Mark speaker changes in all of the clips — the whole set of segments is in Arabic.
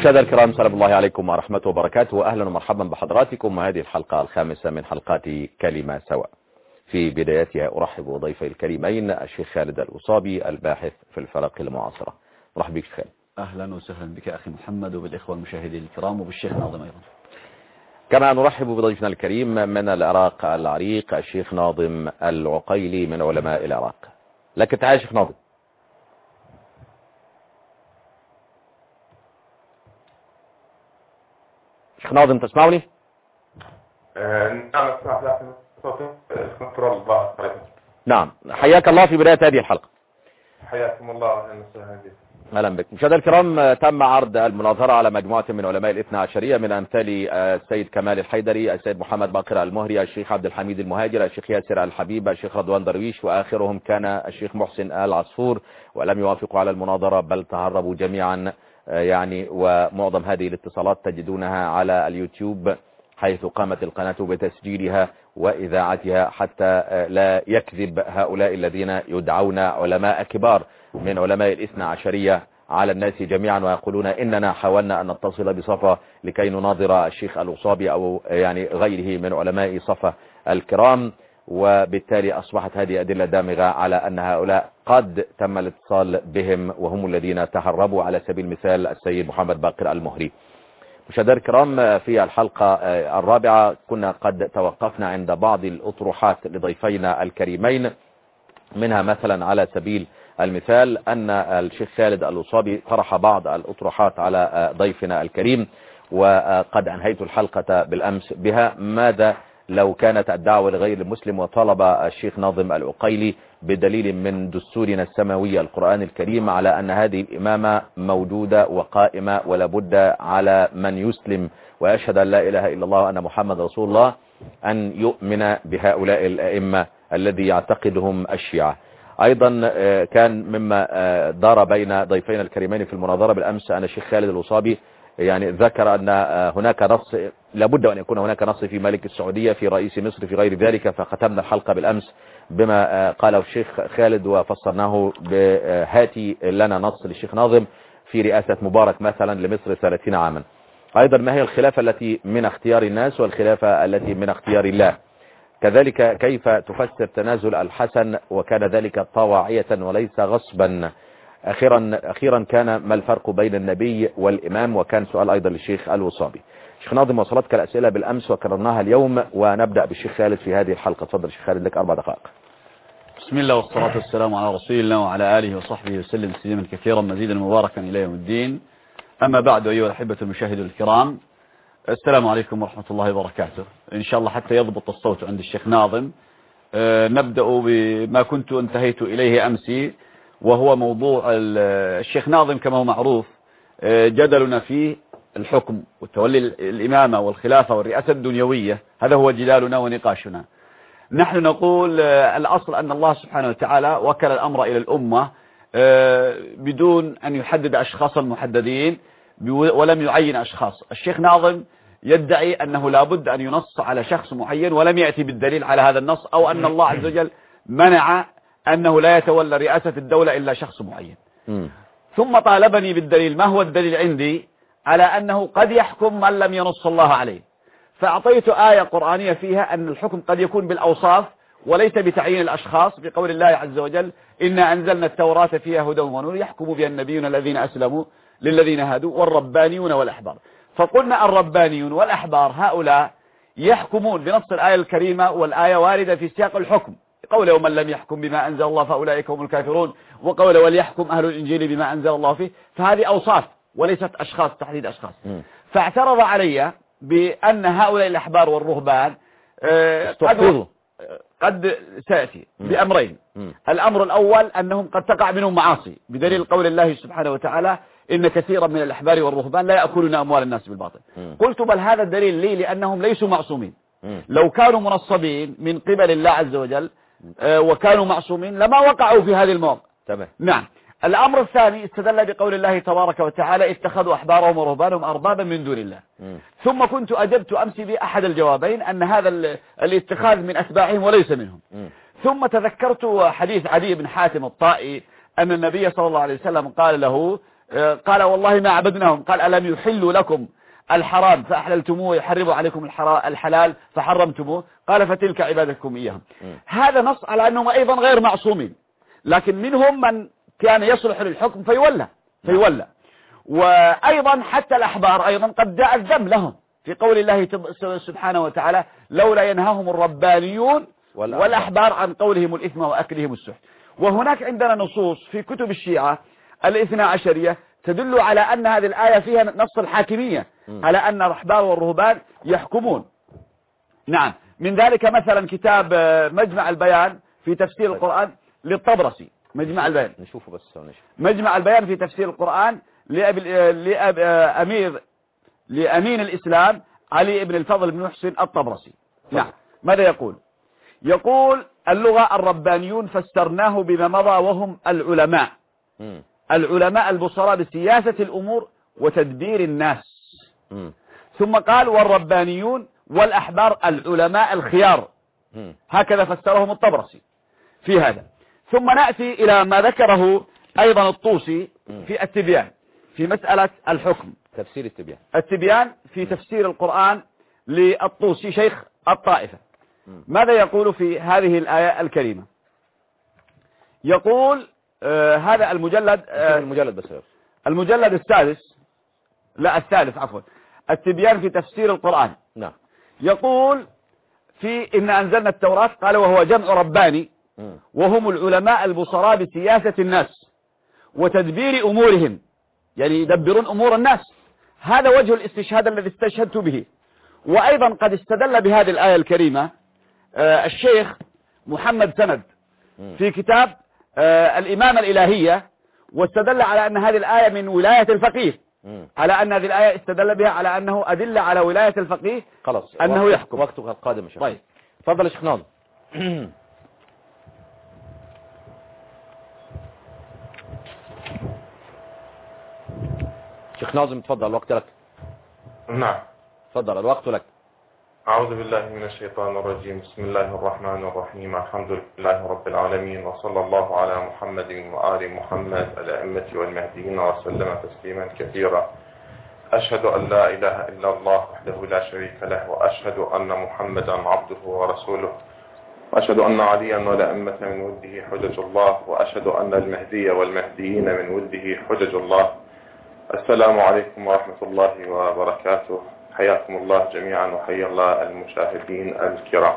Speaker 1: مشاهدينا الكرام، سلام الله عليكم ورحمته وبركاته، واهلا ومرحبا بحضراتكم. وهذه الحلقة الخامسة من حلقات كلمة سواء. في بدايتها ارحب بضيفي الكريمين الشيخ خالد الأصابي الباحث في الفلك المعاصرة. مرحبا بك خالد.
Speaker 2: اهلا وسهلا بك اخي محمد وبالاخوه المشاهدين الكرام وبالشيخ ناظم ايضا.
Speaker 1: كما نرحب بضيفنا الكريم من العراق العريق الشيخ ناظم العقيلي من علماء العراق. لك تعال شيخ ناظم. شيخ ناظم تسمعني؟
Speaker 3: نعم اسمع صوتي كنترول بعض.
Speaker 1: نعم، حياك الله في بداية هذه الحلقة.
Speaker 3: حياكم الله، اهلا وسهلا بكم.
Speaker 1: اهلا بك. مشاهدينا الكرام، تم عرض المناظرة على مجموعة من علماء الاثنى عشرية من امثال السيد كمال الحيدري، السيد محمد باقر المهري، الشيخ عبد الحميد المهاجر، الشيخ ياسر الحبيب، الشيخ رضوان درويش، واخرهم كان الشيخ محسن العصفور، ولم يوافقوا على المناظرة بل تهربوا جميعا. ومعظم هذه الاتصالات تجدونها على اليوتيوب، حيث قامت القناة بتسجيلها وإذاعتها حتى لا يكذب هؤلاء الذين يدعون علماء كبار من علماء الاثنى عشرية على الناس جميعا، ويقولون إننا حاولنا أن نتصل بصفة لكي نناظر الشيخ الأصابي أو غيره من علماء صفة الكرام. وبالتالي أصبحت هذه أدلة دامغة على أن هؤلاء قد تم الاتصال بهم وهم الذين تهربوا، على سبيل المثال السيد محمد باقر المهري. مشاهدينا الكرام، في الحلقة الرابعة كنا قد توقفنا عند بعض الأطروحات لضيفينا الكريمين، منها مثلا على سبيل المثال أن الشيخ خالد الأصابي طرح بعض الأطروحات على ضيفنا الكريم، وقد أنهيت الحلقة بالأمس بها: ماذا لو كانت الدعوة لغير المسلم وطلب الشيخ ناظم العقيلي بدليل من دستورنا السماوي القرآن الكريم على أن هذه الإمامة موجودة وقائمة ولا بد على من يسلم ويشهد أن لا إله إلا الله وأن محمد رسول الله أن يؤمن بهؤلاء الأئمة الذي يعتقدهم الشيعة. أيضا كان مما دار بين ضيفين الكريمين في المناظرة بالأمس أن الشيخ خالد الأصابي ذكر أن هناك نص، لابد أن يكون هناك نص في ملك السعودية، في رئيس مصر، في غير ذلك. فختمنا الحلقة بالأمس بما قاله الشيخ خالد وفسرناه بهاتي لنا نص للشيخ ناظم في رئاسة مبارك مثلا لمصر 30 عاما. أيضا ما هي الخلافة التي من اختيار الناس والخلافة التي من اختيار الله؟ كذلك كيف تفسر تنازل الحسن وكان ذلك طواعية وليس غصبا؟ أخيرا كان ما الفرق بين النبي والإمام؟ وكان سؤال أيضا للشيخ الأصابي. شيخ ناظم، وصلتك الأسئلة بالأمس وكررناها اليوم، ونبدأ بالشيخ خالد في هذه الحلقة. تفضل شيخ خالد، لك 4 دقائق.
Speaker 2: بسم الله والصلاة والسلام على رسول الله وعلى آله وصحبه وسلم تسليما كثيرا مزيدا مباركا إلى يوم الدين. أما بعد، أيها الأحبة المشاهدين الكرام، السلام عليكم ورحمة الله وبركاته. إن شاء الله حتى يضبط الصوت عند الشيخ ناظم نبدأ بما كنت انتهيت إليه أمسي، وهو موضوع الشيخ ناظم. كما هو معروف جدلنا فيه الحكم وتولي الإمامة والخلافة والرئاسة الدنيوية، هذا هو جدالنا ونقاشنا. نحن نقول الأصل أن الله سبحانه وتعالى وكل الأمر إلى الأمة بدون أن يحدد أشخاصا محددين ولم يعين أشخاص. الشيخ ناظم يدعي أنه لابد أن ينص على شخص معين ولم يأتي بالدليل على هذا النص، أو أن الله عز وجل منع أنه لا يتولى رئاسة الدولة إلا شخص معين. ثم طالبني بالدليل. ما هو الدليل عندي على أنه قد يحكم من لم ينص الله عليه؟ فأعطيت آية قرآنية فيها أن الحكم قد يكون بالأوصاف وليس بتعيين الأشخاص، بقول الله عز وجل: إنا أنزلنا التوراة فيها هدى ونور يحكم بها النبيون الذين أسلموا للذين هادوا والربانيون والأحبار. فقلنا الربانيون والأحبار هؤلاء يحكمون بنص الآية الكريمة، والآية واردة في سياق الحكم، قوله: ومن لم يحكم بما أنزل الله فأولئك هم الكافرون، وقوله: وليحكم أهل الإنجيل بما أنزل الله فيه. فهذه أوصاف وليست أشخاص، تحديد أشخاص. فاعترض علي بأن هؤلاء الأحبار والرهبان قد سيأتي بأمرين. الأمر الأول أنهم قد تقع منهم معاصي بدليل قول الله سبحانه وتعالى: إن كثيرا من الأحبار والرهبان لا يأكلون أموال الناس بالباطل. قلت: بل هذا الدليل لي لأنهم ليسوا معصومين. لو كانوا منصبين من قبل الله عز وجل وكانوا معصومين لما وقعوا في هذه المواقع. نعم. الأمر الثاني استدل بقول الله تبارك وتعالى: اتخذوا أحبارهم ورهبانهم أربابا من دون الله. ثم كنت أجبت أمس بأحد الجوابين أن هذا الاتخاذ من أتباعهم وليس منهم. ثم تذكرت حديث عدي بن حاتم الطائي أن النبي صلى الله عليه وسلم قال له: قال والله ما عبدناهم. قال ألم يحلوا لكم الحرام فأحللتموه يحرموا عليكم الحلال فحرمتموه. قال فتلك عبادتكم إياهم. هذا نص على أنهم أيضا غير معصومين، لكن منهم من كان يصلح للحكم فيولى. وأيضا حتى الأحبار أيضا قد جاء الذم لهم في قول الله سبحانه وتعالى لولا ينهاهم الربانيون والأحبار عن قولهم الإثم وأكلهم السحت. وهناك عندنا نصوص في كتب الشيعة الاثنا عشرية تدل على أن هذه الآية فيها نص الحاكمية على أن الأحبار والرهبان يحكمون. نعم، من ذلك مثلا كتاب مجمع البيان في تفسير القرآن للطبرسي. مجمع البيان
Speaker 1: نشوفه بس
Speaker 2: مجمع البيان في تفسير القرآن لأمين الإسلام علي بن الفضل بن محسن الطبرسي. نعم، ماذا يقول؟ يقول اللغة الربانيون فسرناه بما مضى وهم العلماء البصراء بسياسة الأمور وتدبير الناس. ثم قال والربانيون والأحبار العلماء الخيار. هكذا فسرهم الطبرسي في هذا. ثم نأتي إلى ما ذكره أيضا الطوسي في التبيان في مسألة الحكم.
Speaker 1: تفسير
Speaker 2: التبيان في تفسير القرآن للطوسي شيخ الطائفة. ماذا يقول في هذه الآية الكريمة؟ يقول هذا المجلد السادس، لا الثالث عفوا، التبيان في تفسير القرآن.
Speaker 1: نعم.
Speaker 2: يقول في إن أنزلنا التوراة قال وهو جمع رباني وهم العلماء البصراء بسياسة الناس وتدبير أمورهم، يعني يدبرون أمور الناس. هذا وجه الاستشهاد الذي استشهدت به. وأيضا قد استدل بهذه الآية الكريمة الشيخ محمد سند في كتاب الإمامة الإلهية، واستدل على أن هذه الآية من ولاية الفقيه، على أن هذه الآية استدل بها على أنه أدل على ولاية الفقيه
Speaker 1: خلاص
Speaker 2: أنه يحكم.
Speaker 1: وقتك القادم.
Speaker 2: طيب
Speaker 1: تفضل يا شيخ ناظم. شيخ ناظم تفضل، الوقت لك.
Speaker 3: نعم
Speaker 1: تفضل الوقت لك.
Speaker 3: أعوذ بالله من الشيطان الرجيم. بسم الله الرحمن الرحيم. الحمد لله رب العالمين، وصلى الله على محمد وآل محمد الأئمة والمهديين وسلم تسليما كثيرا. أشهد أن لا إله إلا الله وحده لا شريك له، وأشهد أن محمدا عبده ورسوله، وأشهد أن عليا والأئمة من ولده حجج الله، وأشهد أن المهدي والمهديين من ولده حجج الله. السلام عليكم ورحمة الله وبركاته. حياكم الله جميعا وحيا الله المشاهدين الكرام.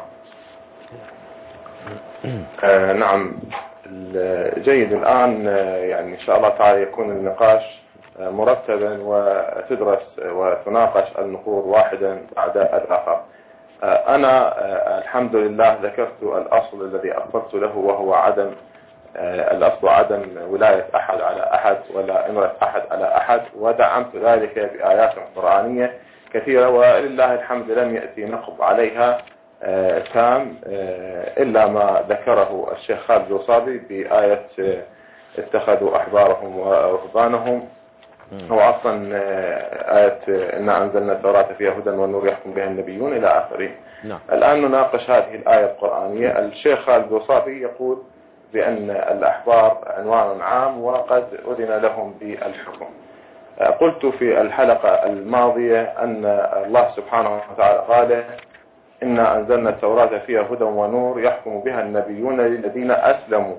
Speaker 3: نعم، جيد. الآن يعني إن شاء الله تعالى يكون النقاش مرتبا وتدرس وتناقش النقور واحدا بعد الآخر. أنا الحمد لله ذكرت الأصل الذي أصلت له، وهو الأصل عدم ولاية أحد على أحد ولا إمرة أحد على أحد، ودعمت ذلك بآيات قرآنية كثيرة، ولله الحمد لم يأتي نقض عليها تام إلا ما ذكره الشيخ خالد الوصابي بآية اتخذوا أحبارهم ورهبانهم، هو أصلا آية إنا أنزلنا التوراة فيها هدى والنور يحكم بها النبيون إلى آخره. الآن نناقش هذه الآية القرآنية. الشيخ خالد الوصابي يقول بأن الأحبار عنوان عام وقد أذن لهم بالحكم. قلت في الحلقة الماضية أن الله سبحانه وتعالى قال إنا أنزلنا التوراة فيها هدى ونور يحكم بها النبيون الذين أسلموا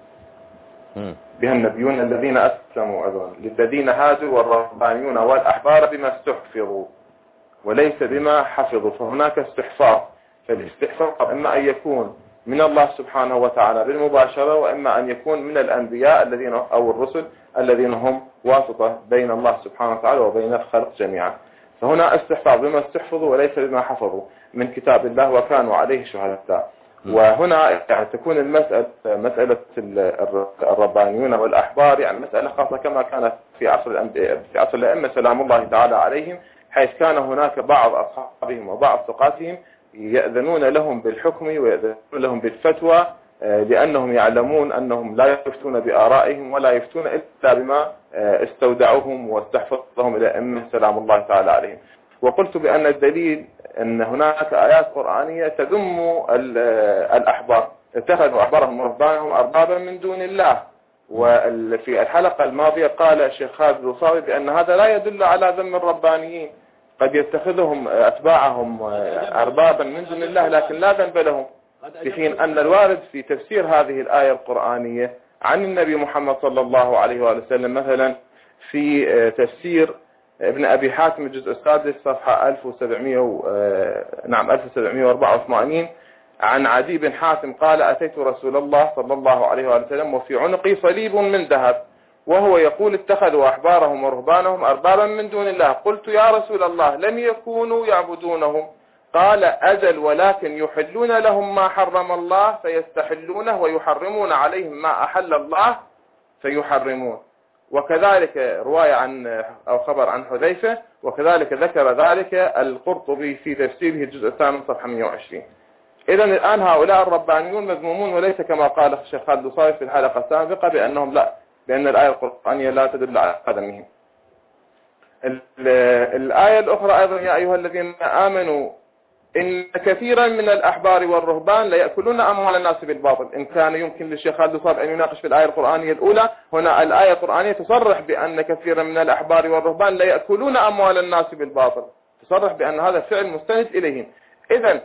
Speaker 3: للذين هادوا والرهبانيون والأحبار بما استحفظوا وليس بما حفظوا. فهناك استحفاظ، فالاستحفاظ إما أن يكون من الله سبحانه وتعالى بالمباشرة، وإما أن يكون من الأنبياء الذين أو الرسل الذين هم واسطة بين الله سبحانه وتعالى وبين الخلق جميعا. فهنا استحفاظ بما استحفظوا وليس بما حفظوا من كتاب الله وكانوا عليه شهداء. وهنا يعني تكون مسألة الربانيون والأحبار يعني مسألة خاصة كما كانت في عصر الأئمة سلام الله تعالى عليهم، حيث كان هناك بعض أصحابهم وبعض ثقاتهم يأذنون لهم بالحكم ويأذنون لهم بالفتوى، لأنهم يعلمون أنهم لا يفتون بآرائهم ولا يفتون إلا بما استودعوهم واستحفظهم الأئمة سلام الله تعالى عليهم. وقلت بأن الدليل أن هناك آيات قرآنية تذم الأحبار، اتخذوا أحبارهم ورهبانهم أربابا من دون الله، وفي الحلقة الماضية قال الشيخ خالد الوصاوي بأن هذا لا يدل على ذم الربانيين، قد يتخذهم أتباعهم أربابا من دون الله لكن لا ذنب لهم، في حين أن الوارد في تفسير هذه الآية القرآنية عن النبي محمد صلى الله عليه وآله وسلم مثلا في تفسير ابن أبي حاتم الجزء السادس صفحة 1784 عن عدي بن حاتم قال أتيت رسول الله صلى الله عليه وآله وسلم وفي عنقي صليب من ذهب وهو يقول اتخذوا أحبارهم ورهبانهم أربابا من دون الله، قلت يا رسول الله لم يكونوا يعبدونهم؟ قال أجل ولكن يحلون لهم ما حرم الله فيستحلونه ويحرمون عليهم ما أحل الله فيحرمون. وكذلك رواية عن أو خبر عن حذيفة، وكذلك ذكر ذلك القرطبي في تفسيره الجزء الثامن صفحة 120. إذا الآن هؤلاء الربانيون مذمومون، وليس كما قال الشيخ خالد الوصاوي في الحلقة السابقة بأنهم لا، بأن الآية القرآنية لا تدل على قدمهم. الآية الأخرى أيضا يا أيها الذين آمنوا إن كثيرا من الأحبار والرهبان ليأكلون أموال الناس بالباطل. إن كان يمكن للشيخ خالد الوصاوي أن يناقش في الآية القرآنية الأولى، هنا الآية القرآنية تصرح بأن كثيرا من الأحبار والرهبان ليأكلون أموال الناس بالباطل، تصرح بأن هذا فعل مستند إليهم. إذن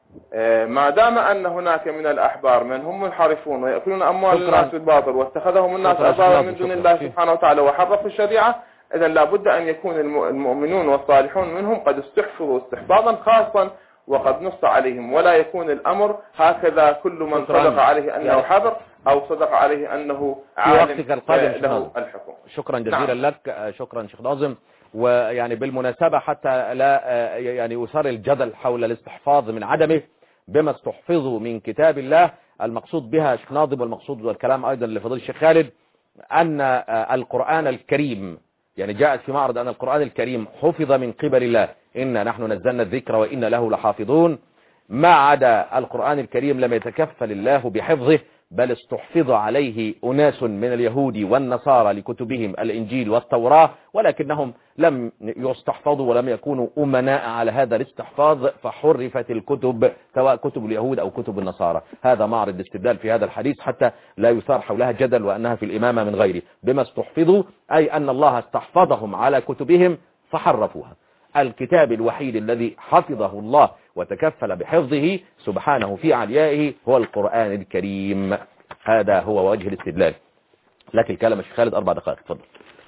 Speaker 3: ما دام أن هناك من الأحبار من هم منحرفون ويأكلون أموال الناس بالباطل واتخذهم الناس أربابا من دون الله سبحانه وتعالى وحرفوا الشريعة، إذن لابد أن يكون المؤمنون والصالحون منهم قد استحفظوا استحفاظا خاصا وقد نص عليهم، ولا يكون الأمر هكذا كل من صدق عليه أنه حبر أو صدق عليه أنه عالم له الحكم.
Speaker 1: شكرا جزيلا لك، شكرا شيخ ناظم. ويعني بالمناسبة حتى لا يعني يثار الجدل حول الاستحفاظ من عدمه بما استحفظوا من كتاب الله، المقصود بها شيخ ناظم والمقصود والكلام أيضا لفضيلة الشيخ خالد أن القرآن الكريم يعني جاءت في معرض أن القرآن الكريم حفظ من قبل الله، إنا نحن نزلنا الذكر وإنا له لحافظون. ما عدا القرآن الكريم لم يتكفل الله بحفظه، بل استحفظ عليه أناس من اليهود والنصارى لكتبهم الإنجيل والتوراة، ولكنهم لم يستحفظوا ولم يكونوا أمناء على هذا الاستحفاظ فحرفت الكتب سواء كتب اليهود أو كتب النصارى. هذا معرض الاستدلال في هذا الحديث حتى لا يثار حولها جدل وأنها في الإمامة من غيره. بما استحفظوا أي أن الله استحفظهم على كتبهم فحرفوها. الكتاب الوحيد الذي حفظه الله وتكفل بحفظه سبحانه في عليائه هو القرآن الكريم. هذا هو وجه الاستدلال. لكن الكلام الشيخ خالد 4 دقائق، تفضل.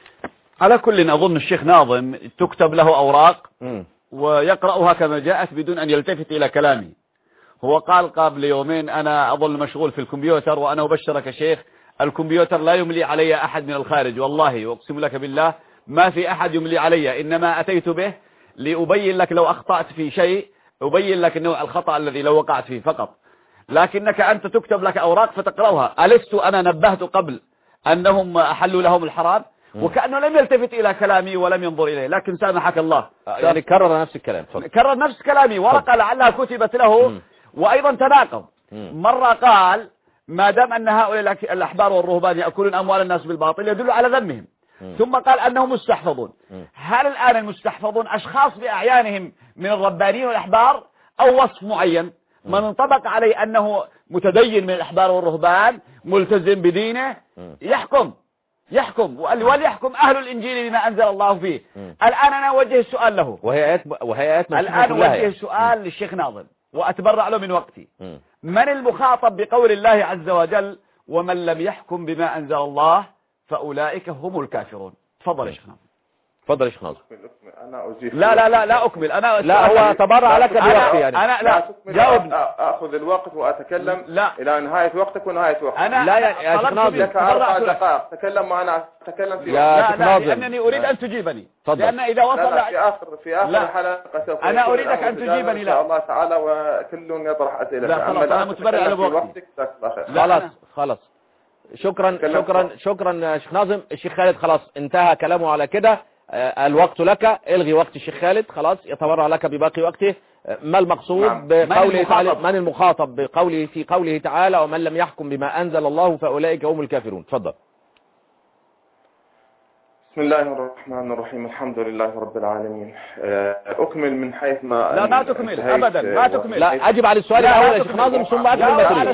Speaker 2: على كل أظن الشيخ ناظم تكتب له أوراق ويقرأها كما جاءت بدون أن يلتفت إلى كلامي. هو قال قبل يومين أنا أظل مشغول في الكمبيوتر، وأنا أبشرك شيخ الكمبيوتر لا يملي علي أحد من الخارج، والله وأقسم لك بالله ما في أحد يملي علي، إنما أتيت به لأبين لك لو أخطأت في شيء أبين لك نوع الخطأ الذي لو وقعت فيه فقط، لكنك أنت تكتب لك أوراق فتقرأها. ألست أنا نبهت قبل أنهم أحلوا لهم الحرام؟ وكأنه لم يلتفت إلى كلامي ولم ينظر إليه، لكن سامحك الله
Speaker 1: يعني كرر نفس الكلام.
Speaker 2: كرر نفس كلامي، ورقة لعلها كتبت له وأيضا تناقض. مرة قال ما دام أن هؤلاء الأحبار والرهبان يأكلون أموال الناس بالباطل يدل على ذمهم، ثم قال أنهم مستحفظون. هل الآن المستحفظون أشخاص بأعيانهم من الربانيين والأحبار أو وصف معين من انطبق عليه أنه متدين من الأحبار والرهبان ملتزم بدينه يحكم وليحكم أهل الإنجيل بما أنزل الله فيه. الآن أنا أوجه السؤال له،
Speaker 1: وهي آيات
Speaker 2: الآن أوجه السؤال للشيخ ناظم وأتبرع له من وقتي. من المخاطب بقول الله عز وجل ومن لم يحكم بما أنزل الله فأولئك هم الكافرون؟ تفضل يا شيخ ناظم.
Speaker 1: تفضل يا شيخ ناظم.
Speaker 2: لا أكمل أنا.
Speaker 1: لا هو تبرع لك بوقتي يعني.
Speaker 2: أنا لا جاوبني.
Speaker 3: أخذ الوقت وأتكلم إلى نهاية وقتك ونهاية وقتك.
Speaker 1: لا يا شيخ ناظم
Speaker 3: لك 4 دقائق تكلم وأنا أتكلم في
Speaker 1: يا شيخ ناظم
Speaker 2: لأنني أريد أن تجيبني.
Speaker 1: تفضل.
Speaker 2: لأن إذا وصل
Speaker 3: في آخر الحلقة سوف
Speaker 2: أنا أريدك أن تجيبني.
Speaker 3: إن شاء الله تعالى وكل يطرح أسئلة.
Speaker 2: لا خلاص أنا متبرع على وقتي.
Speaker 1: خلاص شكرا شيخ ناظم. الشيخ خالد خلاص انتهى كلامه على كده. الوقت لك، الغي وقت الشيخ خالد خلاص، يتبرع لك بباقي وقته. ما المقصود بقوله تعالى؟ من المخاطب بقوله في قوله تعالى ومن لم يحكم بما أنزل الله فأولئك هم الكافرون؟ تفضل.
Speaker 3: بسم بسم الله الرحمن الرحيم. الحمد لله رب العالمين. أكمل من حيث ما
Speaker 2: لا ما تكمل أبدا، ما تكمل.
Speaker 1: لا أجب على السؤال الأول يا شيخ ناظم ثم أكمل ما تريد.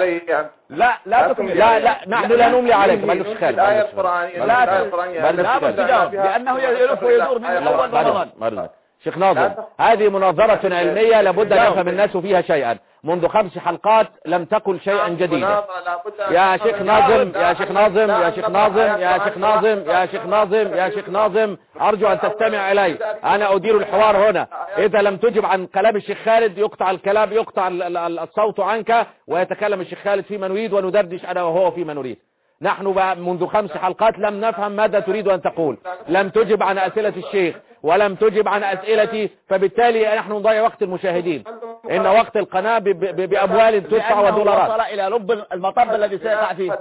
Speaker 2: لا تكمل.
Speaker 1: لا نحن لا نملي عليك. ما لك خالد.
Speaker 3: الآية القرآنية
Speaker 2: لا تجاوب لأنه يلف ويدور من الأول مرة.
Speaker 1: شيخ ناظم هذه مناظرة علمية لابد أن يفهم الناس فيها شيئا. منذ 5 حلقات لم تقل شيئا جديدا. يا شيخ ناظم يا شيخ ناظم يا شيخ ناظم يا شيخ ناظم يا شيخ ناظم يا شيخ ناظم أرجو أن تستمع إلي. أنا أدير الحوار هنا. إذا لم تجب عن كلام الشيخ خالد يقطع الكلام، يقطع الصوت عنك ويتكلم الشيخ خالد فيما نريد وندردش أنا وهو فيما نريد. نحن منذ 5 حلقات لم نفهم ماذا تريد أن تقول. لم تجب عن أسئلة الشيخ ولم تجب عن أسئلتي، فبالتالي نحن نضيع وقت المشاهدين. إن وقت القناة بأموال تدفع ودولارات.
Speaker 2: وصل إلى لب المطب الذي سيقع فيه.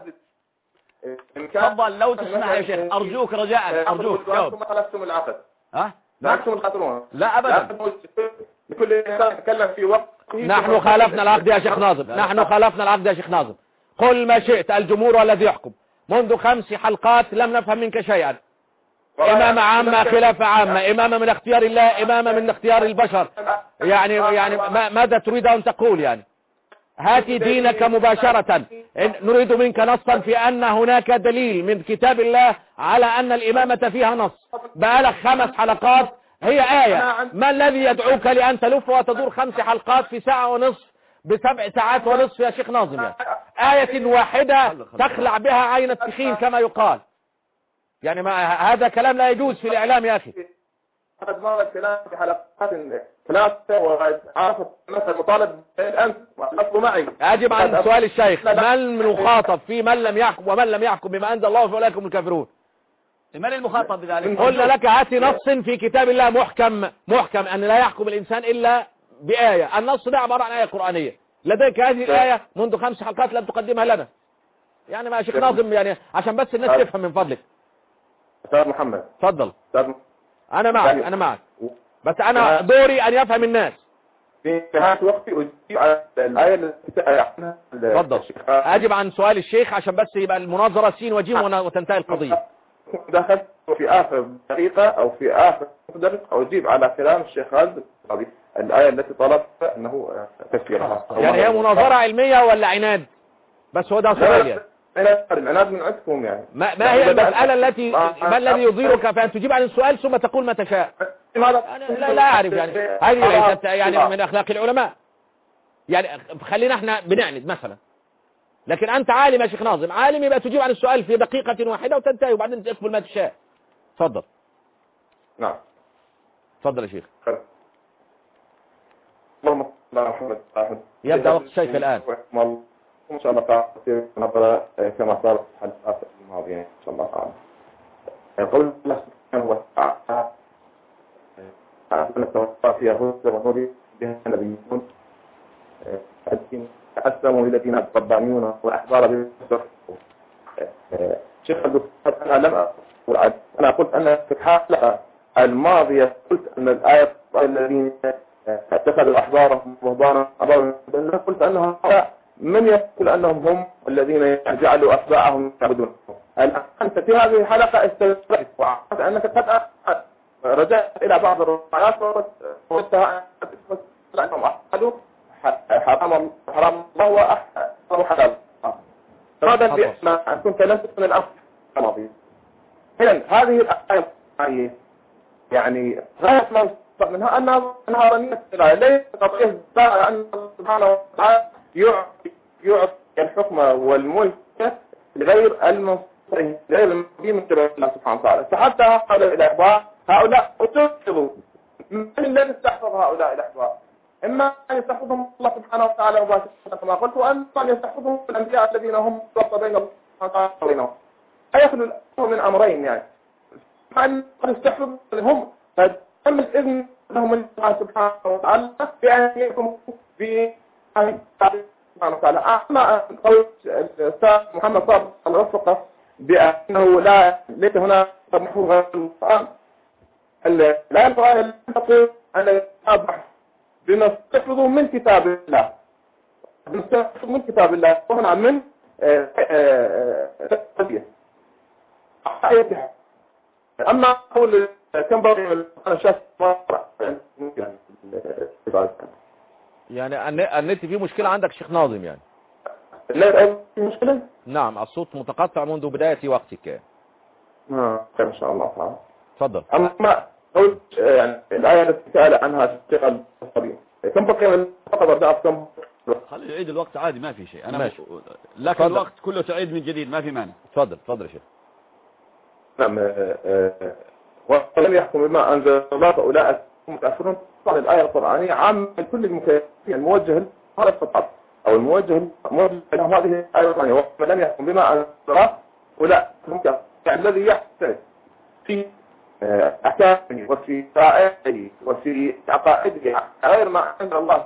Speaker 2: تفضل لو تسمع يا شيخ أرجوك رجاء أرجوك جاوب.
Speaker 3: خلفتم العقد.
Speaker 2: لا
Speaker 3: أنتم الخطرون.
Speaker 2: لا أبدا.
Speaker 3: لكل إنسان يتكلم في وقت.
Speaker 1: نحن خالفنا العقد يا شيخ ناظم. نحن خالفنا العقد يا شيخ ناظم. قل ما شئت، الجمهور الذي يحكم. منذ 5 حلقات لم نفهم منك شيئا. إمامة عامة خلافة عامة، إمامة من اختيار الله، إمامة من اختيار البشر. يعني ماذا تريد أن تقول يعني؟ هاتي دينك مباشرة. نريد منك نصا في أن هناك دليل من كتاب الله على أن الإمامة فيها نص. بقالك 5 حلقات هي آية. ما الذي يدعوك لأن تلف وتدور 5 حلقات في 1.5 ساعة ب7 ساعات ونصف يا شيخ ناظم يعني؟ آية واحدة تخلع بها عين التخين كما يقال. يعني ما هذا كلام لا يجوز في الإعلام يا أخي.
Speaker 3: قد مر الكلام في حلقات 3 وعرفت مثل المطالب أنت والأصل معي.
Speaker 1: أجب عن سؤال الشيخ. من المخاطب في من لم يحكم ومن لم يحكم بما أنزل الله فأولئك هم الكافرون؟
Speaker 2: من المخاطب بذلك؟
Speaker 1: قلنا لك هاتي نص في كتاب الله محكم أن لا يحكم الإنسان إلا بآية. النص ده عبارة عن آية قرآنية. لديك هذه الآية منذ 5 حلقات لم تقدمها لنا. يعني ما شيخ ناظم يعني عشان بس الناس تفهم من فضلك.
Speaker 3: أستاذ محمد
Speaker 1: تفضل. أنا معك بس أنا دوري أن يفهم الناس.
Speaker 3: في نهاية وقتي أجيب على الآية التي
Speaker 1: تفضل. أجب عن سؤال الشيخ عشان بس يبقى المناظرة سين وجيم وتنتهي القضية.
Speaker 3: دخلت في آخر دقيقة أو في آخر مدرس أجيب على كلام الشيخ خالد الآية التي طلبت أنه تفسيرها.
Speaker 1: يعني هي مناظرة علمية ولا عناد؟ بس هو ده سؤال يعني.
Speaker 3: العناد من عندكم يعني.
Speaker 1: ما هي المسألة التي ما الذي يضيرك فأن تجيب عن السؤال ثم تقول ما تشاء؟ لا أعرف يعني. هذه ليست يعني من أخلاق العلماء. يعني خلينا احنا بنعند مثلا. لكن أنت عالم يا شيخ ناظم، عالم يبقى تجيب عن السؤال في دقيقة واحدة وتنتهي وبعدين تقبل ما تشاء. تفضل.
Speaker 3: نعم.
Speaker 1: تفضل يا شيخ.
Speaker 3: اللهم صل على محمد.
Speaker 1: يبدأ وقت الشيخ الآن.
Speaker 3: إن شاء الله تعالى نظرة كما صارت في الحلقات الماضية إن شاء الله تعالى. قول الله سبحانه وتعالى أن التوفى فيها هدى ونور بها النبيون الذين أسلموا إلى دين الربانيون والأحبار بالسر. شيخ الدكتور أنا لم أقول، أنا قلت أن في الحلقة الماضية قلت أن الآية الذين اتخذوا أحبارهم رهبانا قلت أنها من يقول أنهم هم الذين جعلوا أتباعهم يعبدون. الآن أنت في هذه الحلقة استدركت وعرفت أنك قد رجعت إلى بعض الروايات وقلتها أنهم أحدوا حرام الله وأحرم حلال. هذا بأن كنت نفس من الأمر الماضي. إذن هذه الآية يعني غاية ما منها أنها رنية ليس قضية أن سبحانه وتعالى يعطي الحكم والملك لغير المنصرين غير المنصرين من تبع الله سبحانه وتعالى. فحتى هؤلاء الأحبار هؤلاء أتوقفوا من الذي يستحفظ هؤلاء الأحبار؟ إما أن يستحفظهم الله سبحانه وتعالى مباشرة كما قلت، وأن يستحفظهم الأنبياء الذين هم وسط بين الله سبحانه وتعالى وبينهم. أيخلو الأمر من أمرين يعني. أن يستحفظهم هم فتم الإذن لهم الله سبحانه وتعالى بأن يكونوا في سبحانه وتعالى. أما قول الأستاذ محمد صابر الرفقة بأنه ليس هنا محفوظ غير القرآن، لا ينبغي أن تقول أن يتابع بنستحفظه من كتاب الله، بنستحفظه من كتاب الله ومن من تقضيه. أما أقول كم بقي أنا شايف
Speaker 1: يعني النت فيه مشكلة عندك شيخ ناظم يعني؟
Speaker 3: لا مشكلة؟
Speaker 1: نعم، الصوت متقطع منذ بداية وقتك.
Speaker 3: إن شاء الله تعالى.
Speaker 1: تفضل.
Speaker 3: أما قلت يعني الآية التي سأل عنها الشيخ الصبي كم بقي من فقط أبدأ كم؟
Speaker 2: خلي يعيد الوقت عادي ما في شيء.
Speaker 1: ماشي.
Speaker 2: لكن
Speaker 1: فضل.
Speaker 2: الوقت كله تعيد من جديد ما في مانع.
Speaker 1: تفضل يا شيخ.
Speaker 3: نعم. ولم يحكم بما أنزل الله فأولئك هم كافرون. طبعا الآية القرآنية عامة لكل المكلفين الموجه هذا الخطاب أو الموجه لهم هذه الآية القرآنية ومن لم يحكم بما أنزل الله أولئك هم كافرون. يعني الذي يحتاج في أحكامه وفي شرائعه وفي عقائده غير ما أنزل الله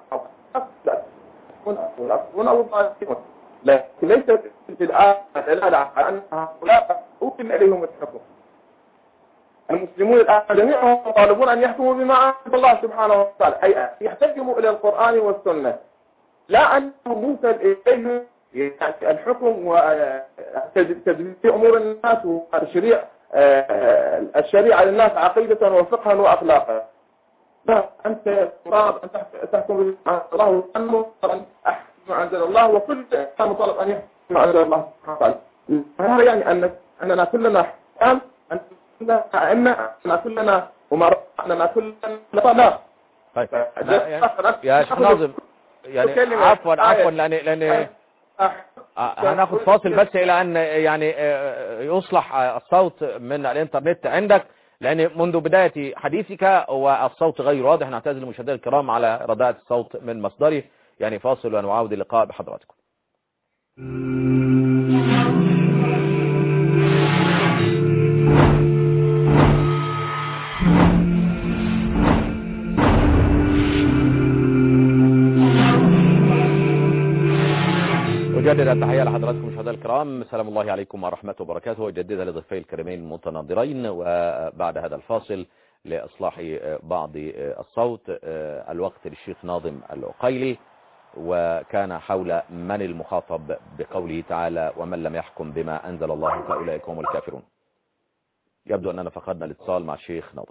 Speaker 3: لكن ليس في الآية دلالة على أن هؤلاء أوتم إليهم الحكم. المسلمون الآن جميعهم يطالبون أن يحكموا بما أنزل الله سبحانه وتعالى أي يحتكموا إلى القرآن والسنة، لا أن يوصل إليهم يعني الحكم وتدبير أمور الناس وتشريع الشريعة للناس عقيدة وفقها وأخلاقا. لا، أنت مطالب أن تحكم بما أنزل الله وأنه أحكم بما أنزل الله وكل إنسان مطالب أن يحكم بما أنزل الله سبحانه وتعالى. هذا يعني أننا كلنا حكام، أننا كلنا أمراء، أننا كلنا طلاق.
Speaker 1: طيب يا شيخ ناظم يعني عفوا لأن هناخد فاصل بس إلى أن يعني يصلح الصوت من الإنترنت عندك، لأن منذ بداية حديثك والصوت غير واضح. نعتذر للمشاهدين الكرام على رداءة الصوت من مصدره. يعني فاصل ونعاود اللقاء بحضراتكم. أجدد التحية لحضراتكم مشاهدينا الكرام، سلام الله عليكم ورحمة وبركاته، وأجددها لضيفي الكريمين المتناظرين. وبعد هذا الفاصل لإصلاح بعض الصوت الوقت للشيخ ناظم العقيلي، وكان حول من المخاطب بقوله تعالى ومن لم يحكم بما أنزل الله فأولئك هم الكافرون. يبدو أننا فقدنا الاتصال مع الشيخ ناظم.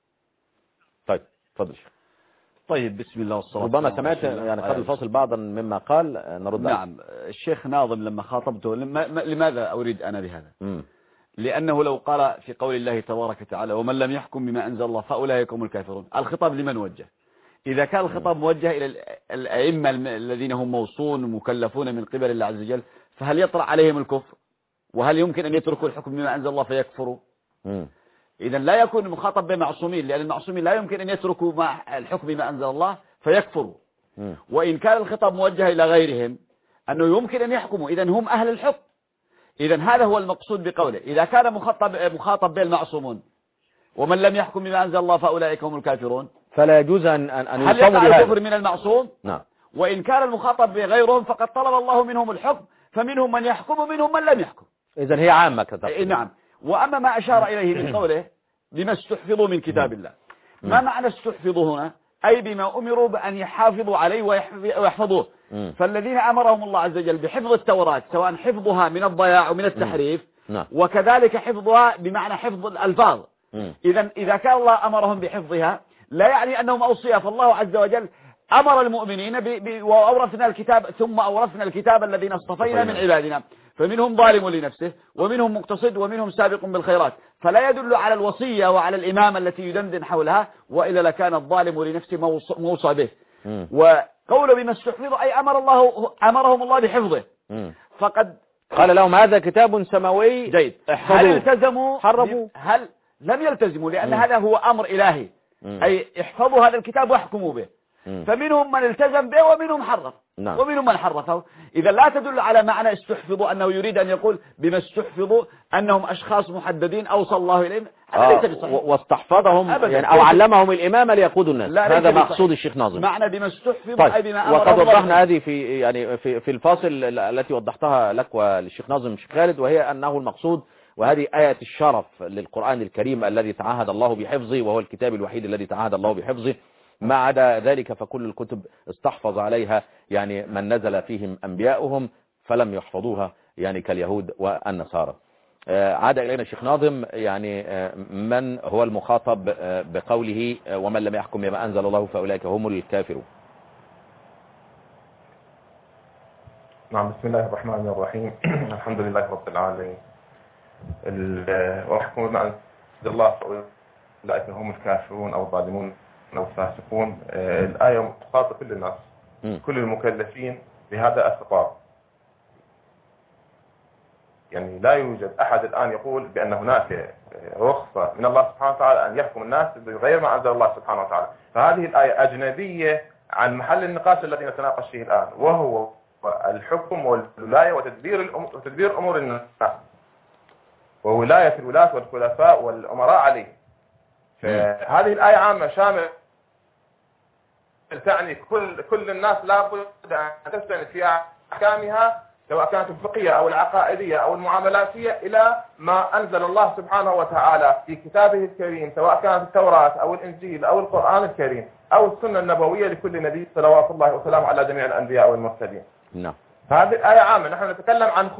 Speaker 1: طيب تفضل شيخ.
Speaker 2: طيب بسم الله والصلاة
Speaker 1: ربما سمعت يعني قبل الفاصل بعضا مما قال نرد.
Speaker 2: نعم. الشيخ ناظم لما خاطبته لماذا أريد أنا بهذا؟ لأنه لو قال في قول الله تبارك وتعالى ومن لم يحكم بما أنزل الله فأولئك هم الكافرون، الخطاب لمن وجه؟ إذا كان الخطاب موجه إلى الأئمة الذين هم موصون ومكلفون من قبل الله عز وجل، فهل يطرأ عليهم الكفر؟ وهل يمكن أن يتركوا الحكم بما أنزل الله فيكفروا؟ إذا لا يكون المخاطب بمعصومين، لأن المعصومين لا يمكن أن يتركوا الحكم بما أنزل الله فيكفروا. وإن كان الخطاب موجه إلى غيرهم أنه يمكن أن يحكموا، إذا هم أهل الحكم. إذا هذا هو المقصود بقوله. إذا كان مخاطب بالمعصومون ومن لم يحكم بما أنزل الله فأولئك هم الكافرون،
Speaker 1: فلا يجوز أن
Speaker 2: هل يقع الكفر من المعصوم؟
Speaker 1: نعم.
Speaker 2: وإن كان المخاطب بغيرهم فقد طلب الله منهم الحكم، فمنهم من يحكم ومنهم من لم يحكم.
Speaker 1: إذا هي عامة كتاب.
Speaker 2: نعم. وأما ما أشار إليه من قوله بما استحفظوا من كتاب الله، ما معنى استحفظوا هنا؟ أي بما أمروا بأن يحافظوا عليه ويحفظوه. فالذين أمرهم الله عز وجل بحفظ التوراة، سواء حفظها من الضياع ومن التحريف وكذلك حفظها بمعنى حفظ الألفاظ. إذا كان الله أمرهم بحفظها لا يعني أنهم أوصياء، فالله عز وجل أمر المؤمنين وأورثنا الكتاب ثم أورثنا الكتاب الذين اصطفينا من عبادنا، فمنهم ظالم لنفسه ومنهم مقتصد ومنهم سابق بالخيرات، فلا يدل على الوصية وعلى الإمامة التي يدندن حولها، وإلا لكان الظالم لنفسه موصى به. وقوله بما استحفظوا أي أمرهم الله بحفظه. فقد
Speaker 1: قال لهم هذا كتاب سماوي
Speaker 2: جيد. هل التزموا؟
Speaker 1: حرموا؟
Speaker 2: هل لم يلتزموا؟ لأن هذا هو أمر إلهي، أي احفظوا هذا الكتاب واحكموا به. فمنهم من التزم به ومنهم حرف. ومنهم من حرفه. إذا لا تدل على معنى استحفظوا أنه يريد أن يقول بما استحفظوا أنهم أشخاص محددين أوصى الله إليهم، هذا ليس بصحيح.
Speaker 1: واستحفظهم يعني أو علمهم الإمامة ليقودوا الناس، هذا مقصود الشيخ ناظم.
Speaker 2: معنى بما استحفظوا أي بما أمر.
Speaker 1: وقد وضحنا هذه في يعني في الفاصل التي وضحتها لك وللشيخ ناظم الشيخ خالد، وهي أنه المقصود وهذه آية الشرف للقرآن الكريم الذي تعهد الله بحفظه، وهو الكتاب الوحيد الذي تعهد الله بحفظه. ما عدا ذلك فكل الكتب استحفظ عليها يعني من نزل فيهم أنبياؤهم فلم يحفظوها، يعني كاليهود والنصارى. عاد إلينا الشيخ ناظم، يعني من هو المخاطب بقوله ومن لم يحكم بما أنزل الله فأولئك هم الكافرون؟
Speaker 3: نعم، بسم الله الرحمن الرحيم. الحمد لله رب العالمين. ويحكم بما أنزل الله فأولئك هم الكافرون أو الظالمون أو الفاسقون. الآية تخاطب كل الناس، كل المكلفين بهذا الخطاب. يعني لا يوجد أحد الآن يقول بأن هناك رخصة من الله سبحانه وتعالى أن يحكم الناس بغير ما أنزل الله سبحانه وتعالى. فهذه الآية أجنبية عن محل النقاش الذي نتناقش فيه الآن، وهو الحكم والولاية وتدبير أمور الناس وولاية الولاة والخلفاء والأمراء عليه. فهذه الآية عامة شاملة تعني كل الناس لا بد أن تستند في أحكامها، سواء كانت الفقهية أو العقائدية أو المعاملاتية، إلى ما أنزل الله سبحانه وتعالى في كتابه الكريم، سواء كانت التوراة أو الإنجيل أو القرآن الكريم أو السنة النبوية لكل نبي صلوات الله وسلامه على جميع الأنبياء والمرسلين.
Speaker 1: نعم.
Speaker 3: هذه الآية عامة. نحن نتكلم عن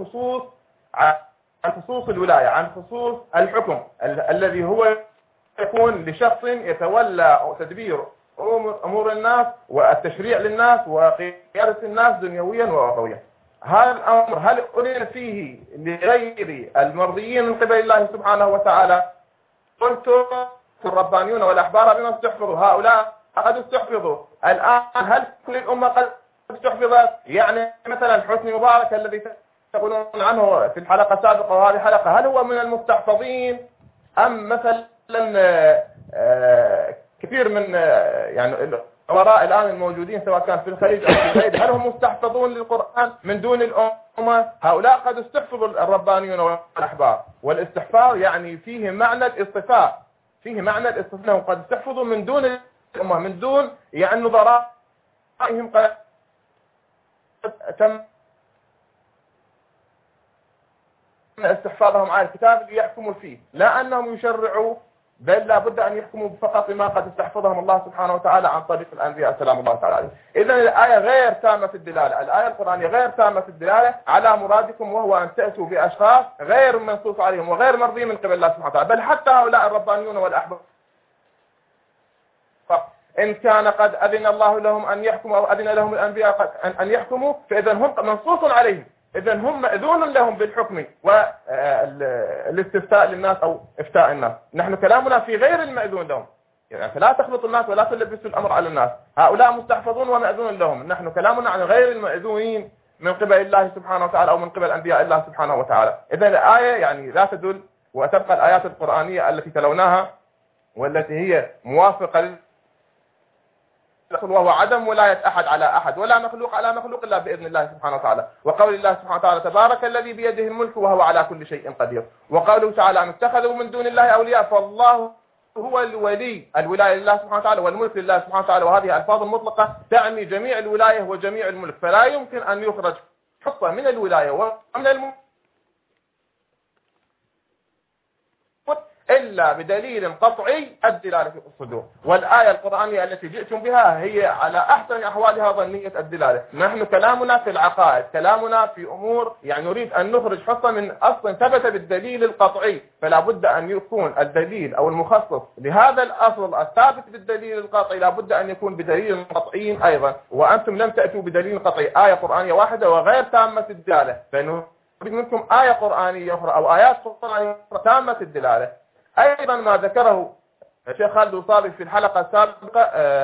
Speaker 3: خصوص الولاية، عن خصوص الحكم الذي هو يكون لشخص يتولى تدبير أمور الناس والتشريع للناس وقيادة الناس دنيويا وأخرويا. هذا الأمر هل أريد فيه لغير المرضيين من قبل الله سبحانه وتعالى؟ قلت الربانيون والأحبار بما استحفظوا، هؤلاء قد استحفظوا. الآن هل كل الأمة قد استحفظت؟ يعني مثلا حسني مبارك الذي تقولون عنه في الحلقة السابقة وهذه الحلقة، هل هو من المستحفظين أم مثلا كثير من يعني الأمراء الآن الموجودين سواء كان في الخليج أو في الخليج، هل هم مستحفظون للقرآن من دون الأمة؟ هؤلاء قد استحفظوا الربانيون والأحبار، والاستحفاظ يعني فيه معنى الاصطفاء، فيه معنى الاصطفاء، قد استحفظوا من دون الأمة، من دون يعني نظرائهم قد تم استحفاظهم على الكتاب اللي يحكموا فيه، لا أنهم يشرعوا، بل لا بد أن يحكموا فقط بما قد استحفظهم الله سبحانه وتعالى عن طريق الأنبياء سلام الله تعالى عليهم. إذن الآية غير تامة الدلالة، الآية القرآنية غير تامة الدلالة على مرادكم، وهو أن تأتوا بأشخاص غير منصوص عليهم وغير مرضي من قبل الله سبحانه وتعالى، بل حتى هؤلاء الربانيون والأحبار إن كان قد أذن الله لهم أن يحكموا أو أذن لهم الأنبياء أن يحكموا، فإذا هم منصوص عليهم، إذا هم مأذون لهم بالحكم والاستفتاء للناس أو إفتاء الناس. نحن كلامنا في غير المأذون لهم، يعني فلا تخلط الناس ولا تلبسوا الأمر على الناس. هؤلاء مستحفظون ومأذون لهم، نحن كلامنا عن غير المأذونين من قبل الله سبحانه وتعالى أو من قبل أنبياء الله سبحانه وتعالى. إذا الآية يعني لا تدل، وتبقى الآيات القرآنية التي تلوناها والتي هي موافقة، وهو عدم ولاية أحد على أحد ولا مخلوق على مخلوق إلا بإذن الله سبحانه وتعالى. وقول الله سبحانه وتعالى تبارك الذي بيده الملك وهو على كل شيء قدير. وقوله تعالى أن اتخذوا من دون الله أولياء، فالله هو الولي، الولاية لله سبحانه وتعالى والملك لله سبحانه وتعالى، وهذه ألفاظ مطلقة تعني جميع الولاية وجميع الملك، فلا يمكن أن يخرج حصة من الولاية ومن الملك إلا بدليل قطعي الدلالة في الصدور. والآية القرآنية التي جئتم بها هي على أحسن أحوالها ظنية الدلالة. نحن كلامنا في العقائد، كلامنا في أمور يعني نريد أن نخرج حصة من أصل ثبت بالدليل القطعي، فلا بد أن يكون الدليل أو المخصص لهذا الأصل الثابت بالدليل القطعي لا بد أن يكون بدليل قطعي أيضا، وأنتم لم تأتوا بدليل قطعي، آية قرآنية واحدة وغير تامة الدلالة، فنريد منكم آية قرآنية أخرى أو آيات قرآنية تامة الدلالة. أيضا ما ذكره الشيخ خالد الصابي في الحلقة السابقة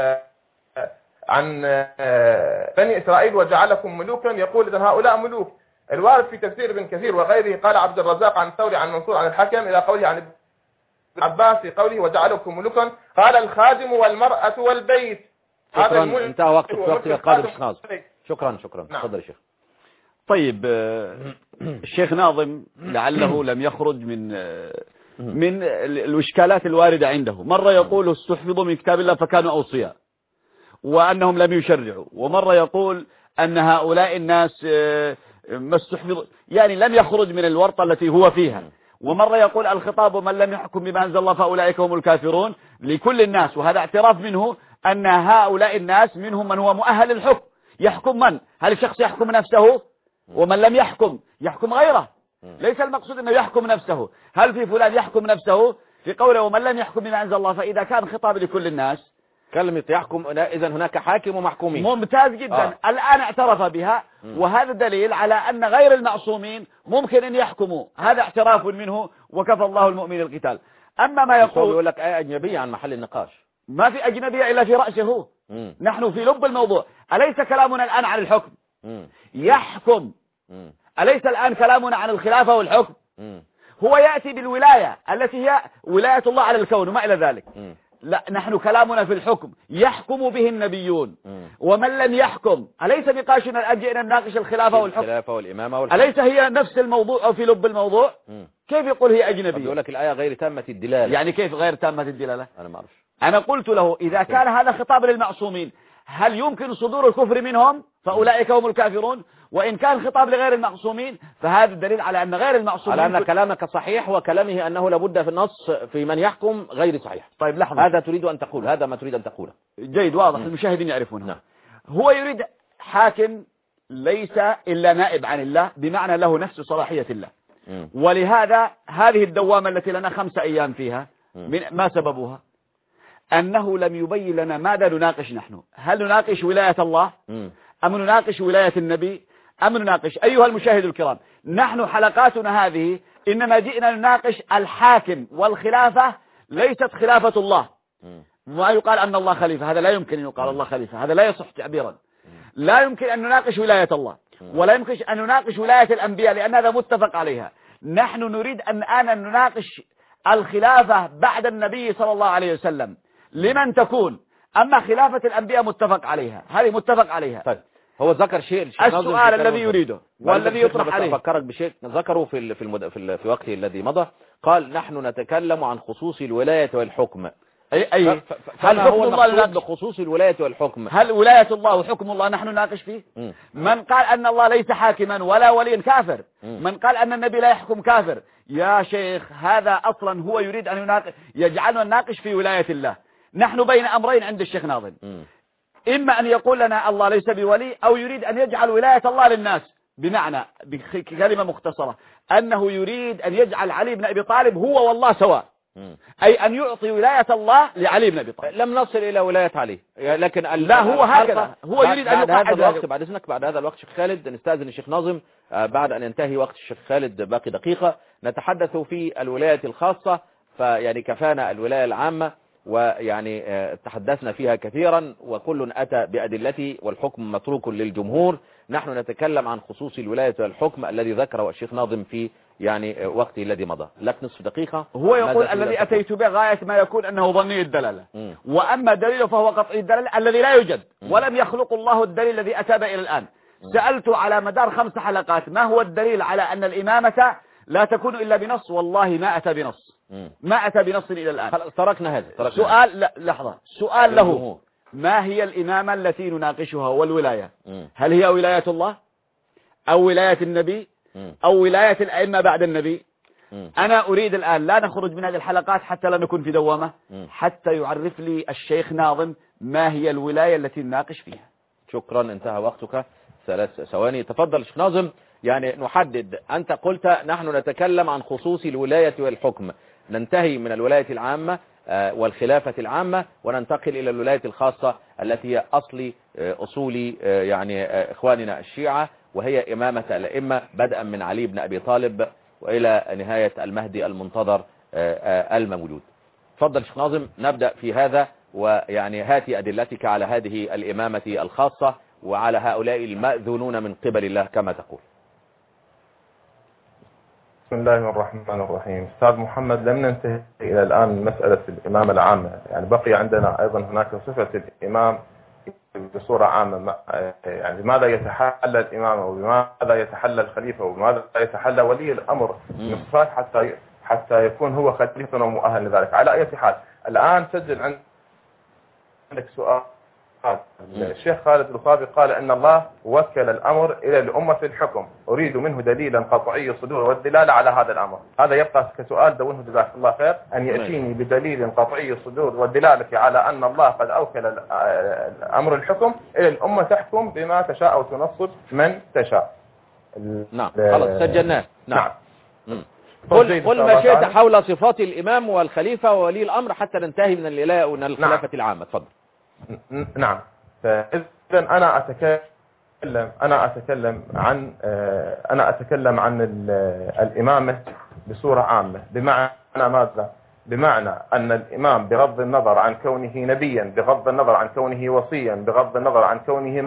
Speaker 3: عن بني إسرائيل وجعلكم ملوكا، يقول إذن هؤلاء ملوك. الوارد في تفسير ابن كثير وغيره قال عبد الرزاق عن الثوري عن منصور عن الحكم إلى قوله عن ابن عباس في قوله وجعلكم ملوكا، قال الخادم والمرأة والبيت.
Speaker 1: شكرا، انتهى وقتك قادر الشيخ ناظم. شكرا. تفضل يا شيخ.
Speaker 2: طيب الشيخ ناظم لعله لم يخرج من الإشكالات الواردة عنده. مرة يقول استحفظوا من كتاب الله فكانوا أوصياء وأنهم لم يشرعوا، ومرة يقول أن هؤلاء الناس ما استحفظوا يعني لم يخرج من الورطة التي هو فيها، ومرة يقول الخطاب من لم يحكم بما أنزل الله فأولئك هم الكافرون لكل الناس، وهذا اعتراف منه أن هؤلاء الناس منهم من هو مؤهل الحكم. يحكم من؟ هل الشخص يحكم نفسه؟ ومن لم يحكم غيره. ليس المقصود أنه يحكم نفسه. هل في فلان يحكم نفسه في قوله ومن لم يحكم بما أنزل الله؟ فإذا كان خطاب لكل الناس
Speaker 1: كلمة يحكم، إذن هناك حاكم ومحكومين.
Speaker 2: ممتاز جدا. الآن اعترف بها، وهذا دليل على أن غير المعصومين ممكن أن يحكموا. هذا اعتراف منه، وكفى الله المؤمن القتال. أما ما
Speaker 1: يقول لك آية أجنبية عن محل النقاش،
Speaker 2: ما في أجنبية إلا في رأسه. نحن في لب الموضوع. أليس كلامنا الآن عن الحكم؟ يحكم. أليس الآن كلامنا عن الخلافة والحكم؟ هو يأتي بالولاية التي هي ولاية الله على الكون وما إلى ذلك. لا، نحن كلامنا في الحكم يحكم به النبيون. ومن لم يحكم، أليس نقاشنا الآن جئنا نناقش الخلافة والحكم،
Speaker 1: الخلافة والإمامة والحكم.
Speaker 2: أليس هي نفس الموضوع أو في لب الموضوع؟ كيف يقول هي أجنبية؟
Speaker 1: يقول لك الآية غير تامة الدلالة.
Speaker 2: يعني كيف غير تامة الدلالة؟
Speaker 1: أنا ما أعرف.
Speaker 2: أنا قلت له إذا كان هذا خطاب للمعصومين هل يمكن صدور الكفر منهم؟ فأولئك هم الكافرون. وإن كان خطاب لغير المعصومين فهذا الدليل على أن غير المعصومين،
Speaker 1: على أن كلامك صحيح وكلامه أنه لابد في النص في من يحكم غير صحيح.
Speaker 2: طيب لحظة،
Speaker 1: هذا تريد أن تقول، هذا ما تريد أن تقوله.
Speaker 2: جيد، واضح. المشاهدين يعرفونه. هو يريد حاكم ليس إلا نائب عن الله، بمعنى له نفس صلاحية الله. ولهذا هذه الدوامة التي لنا 5 أيام فيها، ما سببها؟ أنه لم يبين لنا ماذا نناقش نحن. هل نناقش ولاية الله أم نناقش ولاية النبي أم نناقش؟ أيها المشاهد الكرام، نحن حلقاتنا هذه إنما جئنا نناقش الحاكم والخلافة، ليست خلافة الله. ما يقال أن الله خليفة، هذا لا يمكن أن يقال الله خليفة، هذا لا يصح تعبيرا. لا يمكن أن نناقش ولاية الله، ولا يمكن أن نناقش ولاية الأنبياء، لأن هذا متفق عليها. نحن نريد أن نناقش الخلافة بعد النبي صلى الله عليه وسلم لمن تكون. أما خلافة الأنبياء متفق عليها، هذه متفق عليها.
Speaker 1: طيب، هو ذكر شيء
Speaker 2: السؤال الذي يريده والذي يطرح عليه.
Speaker 1: أفكرك بشيء ذكره في وقته الذي مضى. قال نحن نتكلم عن خصوص الولاية والحكم.
Speaker 2: أي
Speaker 1: هل حكم الله بخصوص الولاية والحكم؟
Speaker 2: هل ولاية الله وحكم الله نحن نناقش فيه؟ من قال أن الله ليس حاكما ولا وليا كافر. من قال أن النبي لا يحكم كافر. يا شيخ، هذا أصلا هو يريد أن يناقش، يجعلنا نناقش في ولاية الله. نحن بين أمرين عند الشيخ ناظم، إما أن يقول لنا الله ليس بولي، أو يريد أن يجعل ولاية الله للناس، بمعنى بكلمة مختصرة أنه يريد أن يجعل علي بن أبي طالب هو والله سواء، أي أن يعطي ولاية الله لعلي بن أبي طالب.
Speaker 1: لم نصل إلى ولاية علي، لكن
Speaker 2: لا، هو هكذا، هو يريد أن
Speaker 1: يقعد هذا الوقت. بعد إذنك، بعد هذا الوقت شيخ خالد نستأذن الشيخ ناظم، بعد أن ينتهي وقت الشيخ خالد باقي دقيقة نتحدث في الولاية الخاصة. فيعني كفانا الولاية العامة، ويعني تحدثنا فيها كثيرا وكل أتى بأدلته والحكم متروك للجمهور. نحن نتكلم عن خصوص الولاية والحكم الذي ذكره الشيخ ناظم في يعني وقته الذي مضى. لك نصف دقيقة.
Speaker 2: هو يقول الذي أتيت به غاية ما يكون أنه ظني الدلالة، وأما دليله فهو قطعي الدلالة الذي لا يوجد، ولم يخلق الله الدليل الذي أتى به إلى الآن. سألت على مدار 5 حلقات ما هو الدليل على أن الإمامة لا تكون إلا بنص، والله ما أتى بنص، ما أتى بنص إلى الآن.
Speaker 1: تركنا هذا.
Speaker 2: سؤال لحظة، سؤال له، ما هي الإمامة التي نناقشها والولاية؟ هل هي ولاية الله أو ولاية النبي أو ولاية الأئمة بعد النبي؟ أنا أريد الآن لا نخرج من هذه الحلقات حتى لا نكون في دوامة، حتى يعرف لي الشيخ ناظم ما هي الولاية التي نناقش فيها.
Speaker 1: شكرا، انتهى وقتك. 3 ثواني. تفضل شيخ ناظم. يعني نحدد، أنت قلت نحن نتكلم عن خصوص الولاية والحكم، ننتهي من الولاية العامة والخلافة العامة وننتقل إلى الولاية الخاصة التي هي أصول يعني إخواننا الشيعة، وهي إمامة الأئمة بدءا من علي بن أبي طالب وإلى نهاية المهدي المنتظر المولود. تفضل شيخ ناظم، نبدأ في هذا، ويعني هاتي أدلتك على هذه الإمامة الخاصة وعلى هؤلاء المأذونون من قبل الله كما تقول.
Speaker 3: بسم الله الرحمن الرحيم. أستاذ محمد، لم ننتهي إلى الآن مسألة الإمامة العامة، يعني بقي عندنا أيضا هناك صفة الإمام بصورة عامة، يعني بماذا يتحلى الإمام وبماذا يتحلى الخليفة وبماذا يتحلى ولي الأمر من صفات حتى يكون هو خليفة ومؤهل لذلك. على أي حال، الآن سجل عندك سؤال. الشيخ خالد الوصابي قال ان الله وكل الامر الى الامه في الحكم، اريد منه دليلا قطعي الصدور والدلاله على هذا الامر. هذا يبقى كسؤال، دونه جزاك الله خير، ان ياتيني بدليل قطعي الصدور والدلاله على ان الله قد اوكل الامر الحكم الى الامه تحكم بما تشاء او تنصب من تشاء.
Speaker 1: نعم، خلاص سجلناه.
Speaker 3: نعم.
Speaker 1: قل ما شئت حول صفات الإمام والخليفة وولي الأمر حتى ننتهي من الولاية ومن الخلافة العامة. اتفضل.
Speaker 3: نعم. فإذن أنا أتكلم عن الإمامة بصورة عامة. بمعنى ماذا؟ بمعنى أن الإمام بغض النظر عن كونه نبيا، بغض النظر عن كونه وصيا، بغض النظر عن كونه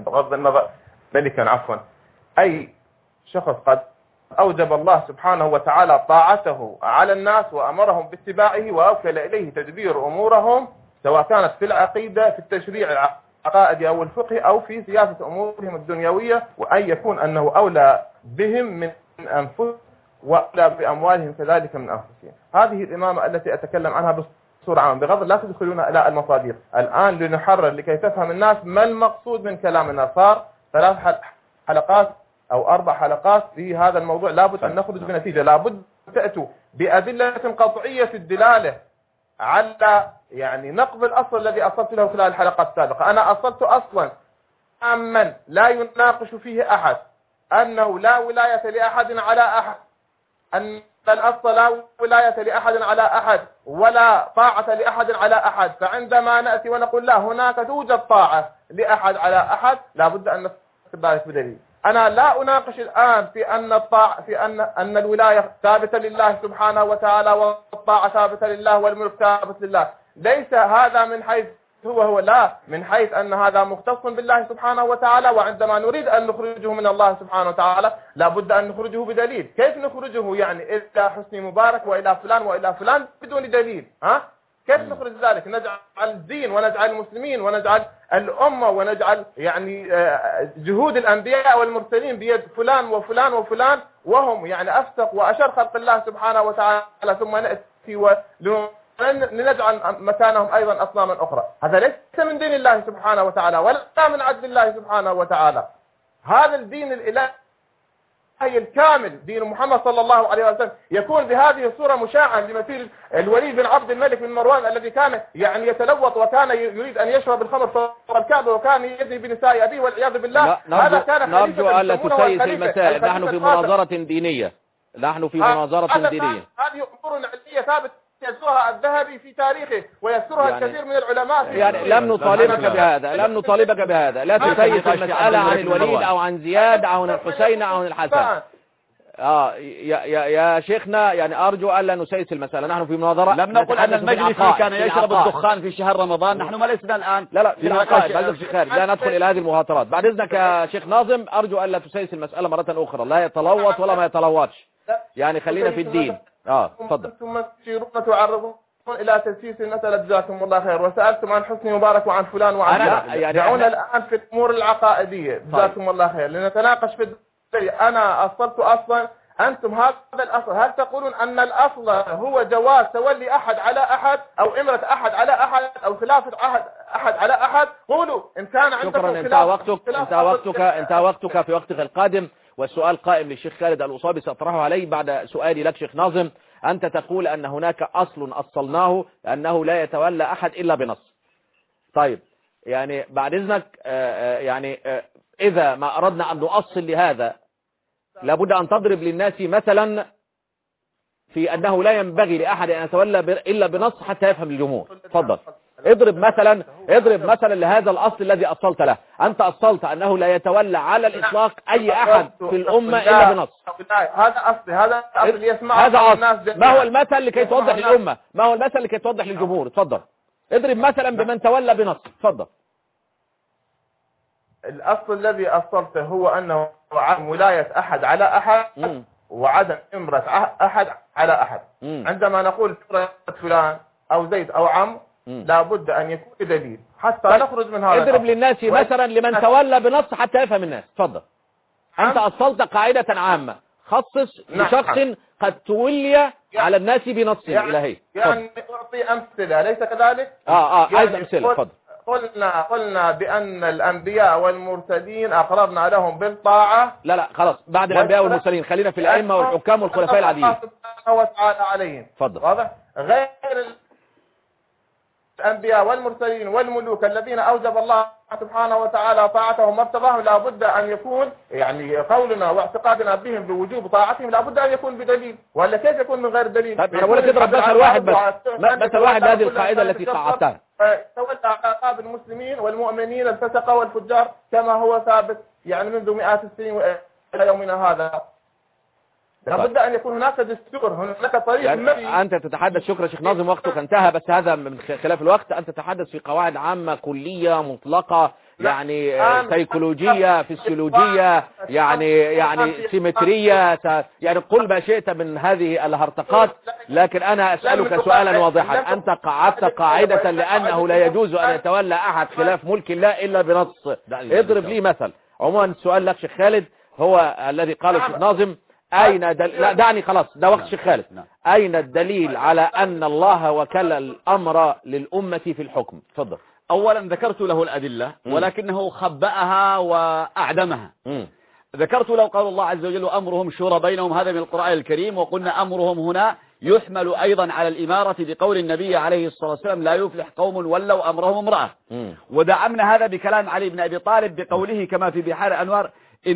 Speaker 3: ملكا أي شخص قد أوجب الله سبحانه وتعالى طاعته على الناس وأمرهم باتباعه وأوكل إليه تدبير أمورهم، سواء كانت في العقيدة، في التشريع العقائدي أو الفقهي، أو في سياسة أمورهم الدنيوية، وأن يكون أنه أولى بهم من أنفسهم وأولى بأموالهم كذلك من أنفسهم. هذه الإمامة التي أتكلم عنها بصورة عامة، بغض لا تدخلون إلى المصادر الآن لنحرر لكي تفهم الناس ما المقصود من كلامنا. صار 3 حلقات أو 4 حلقات في هذا الموضوع، لابد أن نخرج بنتيجة، لابد أن تأتوا بأدلة قطعية الدلالة على نقض الأصل الذي أصلت له خلال الحلقات السابقة. أنا أصلت أصلا عاما لا يناقش فيه أحد، أنه لا ولاية لأحد على أحد، أن الأصل لا ولاية لأحد على أحد ولا طاعة لأحد على أحد. فعندما نأتي ونقول لا، هناك توجد طاعة لأحد على أحد، لابد أن نستقبل ذلك بدليل. أنا لا أناقش الآن في أن الولاية ثابتة لله سبحانه وتعالى والطاعة ثابتة لله والملك ثابت لله. ليس هذا من حيث هو لا، من حيث أن هذا مختص بالله سبحانه وتعالى، وعندما نريد أن نخرجه من الله سبحانه وتعالى لابد أن نخرجه بدليل. كيف نخرجه؟ إلى حسني مبارك وإلى فلان وإلى فلان بدون دليل. كيف نخرج ذلك؟ نجعل الدين ونجعل المسلمين ونجعل الأمة ونجعل جهود الأنبياء والمرسلين بيد فلان وفلان وفلان، وهم أفسق وأشر خلق الله سبحانه وتعالى، ثم نأتي لنجعل مكانهم أيضا أصناما أخرى. هذا ليس من دين الله سبحانه وتعالى ولا من عدل الله سبحانه وتعالى. هذا الدين الإلهي الكامل، دين محمد صلى الله عليه وسلم، يكون بهذه الصورة مشاعا لمثيل الوليد بن عبد الملك بن مروان الذي كان يتلوط وكان يريد أن يشرب الخمر فوق الكعبة وكان يدني بنساء أبيه والعياذ بالله. هذا كان
Speaker 1: نرجو ألا تسيس المسائل. نحن في مناظرة دينية. هذه أمور علمية ثابت يذكرها الذهبي في تاريخه ويذكرها الكثير من العلماء. لم نطالبك بهذا. لا تسيس المسألة عن الوليد أو عن زياد أو عن الحسين أو عن الحسن. يا شيخنا أرجو ألا نسيس المسألة. نحن في مناظرة.
Speaker 2: لم نقل أن المجلس كان يشرب الدخان في شهر رمضان. نحن ما لسنا الآن
Speaker 1: في العقائد. لا ندخل إلى هذه المهاترات. بعد إذنك يا شيخ ناظم، أرجو ألا تسيس المسألة مرة أخرى. لا يتلوط ولا ما يتلوطش. خلينا في الدين. تفضل.
Speaker 3: ثم تشيرون تعرضون إلى تسييس المسألة. جزاكم الله خير. وسألتم عن حسني مبارك وعن فلان وعن دعونا الآن في الأمور العقائدية. جزاكم الله خير. لنتناقش في الدليل. أنا أصلت أصلا، أنتم هذا الأصل. هل تقولون أن الأصل هو جواز تولي أحد على أحد أو إمرة أحد على أحد أو خلافة أحد على أحد؟ قولوا إن كان عندكم خلاف.
Speaker 1: انتهى وقتك في وقتك القادم. والسؤال قائم للشيخ خالد الأصابي سأطرحه عليه بعد سؤالي لك شيخ ناظم. أنت تقول أن هناك أصل أصلناه أنه لا يتولى أحد إلا بنص. طيب بعد إذنك إذا ما أردنا أن نؤصل لهذا لابد أن تضرب للناس مثلا في أنه لا ينبغي لأحد أن يتولى إلا بنص حتى يفهم الجمهور. تفضل. اضرب مثلا لهذا الأصل الذي أصلت له. أنت أصلت أنه لا يتولى على الإطلاق أي أحد في الأمة إلا بنص.
Speaker 3: هذا أصل يسمع
Speaker 1: هذا أصل. ما هو المثل لكي توضح للأمة؟ ما هو المثل لكي توضح للجمهور؟ تفضل. اضرب مثلا بمن تولى بنص. تفضل.
Speaker 3: الأصل الذي أصلته هو أنه عدم ولاية أحد على أحد وعدم إمرة أحد على أحد. عندما نقول فلان أو زيد أو عم لابد أن يكون دليل حتى نخرج من هذا.
Speaker 1: اضرب للناس مثلا لمن تولى بنص حتى يفهم الناس. تفضل. أنت أصلت قاعدة عامة، خصص لشخص قد تولي على الناس بنص إلهي.
Speaker 3: أعطي أمثلة أليس كذلك؟
Speaker 1: عايز أمثلة. تفضل.
Speaker 3: قلنا بأن الأنبياء والمرسلين أقررنا لهم بالطاعة.
Speaker 1: لا خلاص، بعد الأنبياء والمرسلين خلينا في الأئمة والحكام والخلفاء العاديين.
Speaker 3: سبحانه وتعالى عليهم.
Speaker 1: تفضل.
Speaker 3: واضح؟ غير الأنبياء والمرسلين والملوك الذين أوجب الله سبحانه وتعالى طاعتهم وارتضاهم لا بد أن يكون يعني قولنا واعتقادنا بهم بوجوب طاعتهم لا بد أن يكون بدليل، ولا كيف يكون من غير دليل؟
Speaker 1: طيب أنا بقول لك اضرب مثل واحد مثل واحد بهذه القاعدة التي قعدتها.
Speaker 3: تولى عقاب المسلمين والمؤمنين الفسقة والفجار كما هو ثابت يعني منذ مئات السنين إلى يومنا هذا. لابد أن يكون هناك دستور، هناك طريق
Speaker 1: يعني أنت تتحدث، شكرا شيخ ناظم وقتك انتهى، بس هذا من خلاف الوقت. أنت تتحدث في قواعد عامة كلية مطلقة، يعني سيكولوجية فسيولوجية، يعني سيمترية، يعني قل ما شئت من هذه الهرطقات، لكن أنا أسألك سؤالا واضحا. أنت قعدت قاعدة لأنه لا يجوز أن يتولى أحد خلاف ملك الله إلا بنص. اضرب لي مثل. عموما السؤال لك شيخ خالد هو الذي قاله الشيخ ناظم، أين لا دعني خلاص ده وقت شيخ خالد. أين الدليل على أن الله وكل الأمر للأمة في الحكم؟ تفضل.
Speaker 2: أولا ذكرت له الأدلة ولكنه خبأها وأعدمها. ذكرت له قال الله عز وجل أمرهم شورى بينهم، هذا من القرآن الكريم، وقلنا أمرهم هنا يحمل أيضا على الإمارة بقول النبي عليه الصلاة والسلام لا يفلح قوم ولوا أمرهم امرأة. ودعمنا هذا بكلام علي بن أبي طالب بقوله كما في بحار الأنوار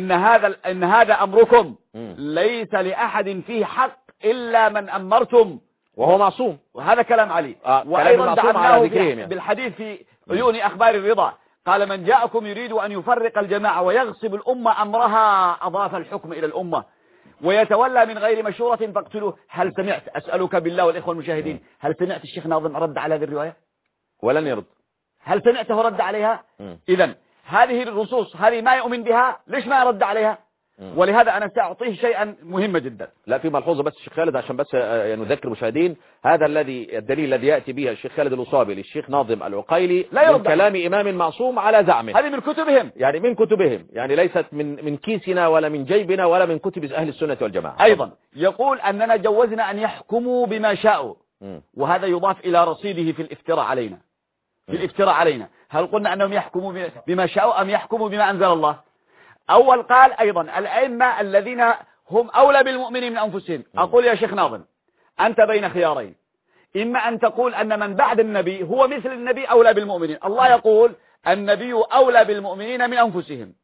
Speaker 2: إن هذا أمركم ليس لأحد فيه حق إلا من أمرتم
Speaker 1: وهو معصوم،
Speaker 2: وهذا كلام علي. وأيضا دعمناه بالحديث في عيون أخبار الرضا، قال من جاءكم يريد أن يفرق الجماعة ويغصب الأمة أمرها أضاف الحكم إلى الأمة ويتولى من غير مشورة فاقتلوه. هل سمعت، أسألك بالله والإخوة المشاهدين، هل سمعت الشيخ ناظم رد على هذه الرواية؟
Speaker 1: ولن يرد.
Speaker 2: هل سمعته رد عليها؟ إذن هذه النصوص هذه ما يؤمن بها، ليش ما رد عليها؟ ولهذا أنا سأعطيه شيئا مهما جدا.
Speaker 1: لا في ملحوظة بس الشيخ خالد عشان بس نذكر المشاهدين، هذا الدليل الذي يأتي به الشيخ خالد الأصابي للشيخ ناظم العقيلي لا من كلام إمام معصوم على زعمه،
Speaker 2: هذه من كتبهم،
Speaker 1: يعني من كتبهم، يعني ليست من كيسنا ولا من جيبنا ولا من كتب أهل السنة والجماعة.
Speaker 2: أيضا يقول أننا جوزنا أن يحكموا بما شاءوا، وهذا يضاف إلى رصيده في الافتراء علينا. في الافتراء علينا، هل قلنا أنهم يحكموا بما شاءوا أم يحكموا بما أنزل الله؟ أول قال أيضا الأئمة الذين هم أولى بالمؤمنين من أنفسهم. أقول يا شيخ ناظم أنت بين خيارين، إما أن تقول أن من بعد النبي هو مثل النبي أولى بالمؤمنين. الله يقول النبي أولى بالمؤمنين من أنفسهم،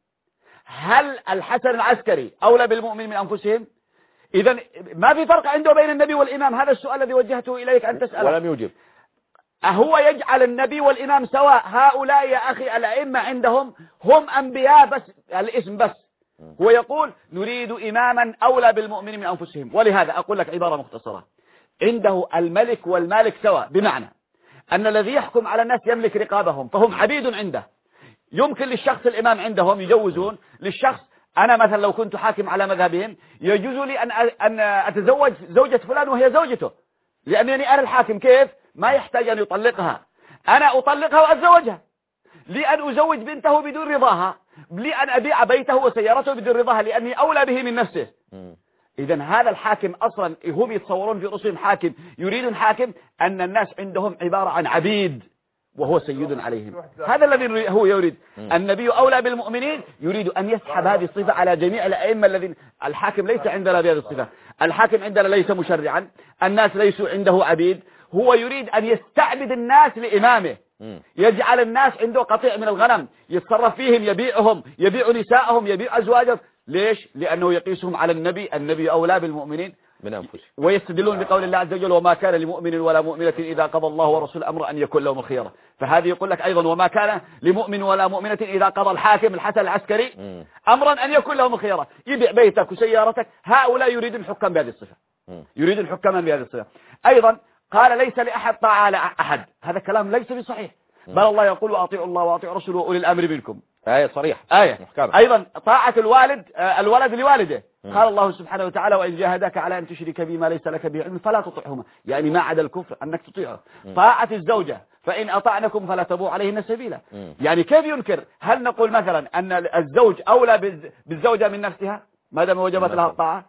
Speaker 2: هل الحسن العسكري أولى بالمؤمنين من أنفسهم؟ إذن ما في فرق عنده بين النبي والإمام. هذا السؤال الذي وجهته إليك أن تسأله
Speaker 1: ولم يجب.
Speaker 2: أهو يجعل النبي والإمام سواء؟ هؤلاء يا أخي الأئمة عندهم هم أنبياء بس الاسم بس. هو يقول نريد إماما أولى بالمؤمنين من أنفسهم. ولهذا أقول لك عبارة مختصرة، عنده الملك والمالك سواء، بمعنى أن الذي يحكم على الناس يملك رقابهم فهم عبيد عنده. يمكن للشخص الإمام عندهم يجوزون للشخص، أنا مثلا لو كنت حاكم على مذهبهم يجوز لي أن أتزوج زوجة فلان وهي زوجته، لأنني أنا الحاكم. كيف؟ ما يحتاج أن يطلقها، أنا أطلقها وأتزوجها، لي أن أزوج بنته بدون رضاها، لي أن أبيع بيته وسيارته بدون رضاها لأني أولى به من نفسه. إذن هذا الحاكم أصلا هم يتصورون في رؤوسهم حاكم، يريدون حاكم أن الناس عندهم عبارة عن عبيد وهو سيد عليهم. هذا الذي هو يريد. النبي أولى بالمؤمنين يريد أن يسحب هذه الصفة على جميع الأئمة الذين الحاكم ليس عندنا بهذه الصفة. الحاكم عندنا ليس مشرعا، الناس ليسوا عنده عبيد، هو يريد أن يستعبد الناس لإمامه، يجعل الناس عنده قطيع من الغنم يتصرف فيهم، يبيعهم، يبيع نساءهم، يبيع أزواجهم. ليش؟ لأنه يقيسهم على النبي أولى بالمؤمنين
Speaker 1: من أنفسهم.
Speaker 2: ويستدلون بقول الله عز وجل وما كان لمؤمن ولا مؤمنة إذا قضى الله ورسوله أمر أن يكون لهم الخيرة. فهذه يقول لك أيضا وما كان لمؤمن ولا مؤمنة إذا قضى الحاكم الحسن العسكري أمرا أن يكون لهم الخيرة. يبيع بيتك وسيارتك. هؤلاء يريدون الحكام بهذه الصفة، يريدون الحكام بهذه الصفة. أيضا قال ليس لأحد طاعة على أحد، هذا كلام ليس بصحيح، بل الله يقول وأطيعوا الله وأطيعوا رسوله وأولي الأمر منكم.
Speaker 1: آية صريح،
Speaker 2: آية محكمة. أيضا طاعة الولد لوالده، قال الله سبحانه وتعالى وإن جاهداك على أن تشرك بما ليس لك به علم فلا تطعهما، يعني ما عدا الكفر أنك تطيعه. طاعة الزوجة فإن أطعنكم فلا تبغوا عليهن سبيلا، يعني كيف ينكر؟ هل نقول مثلا أن الزوج أولى بالزوجة من نفسها ما دام وجبت لها الطاعة؟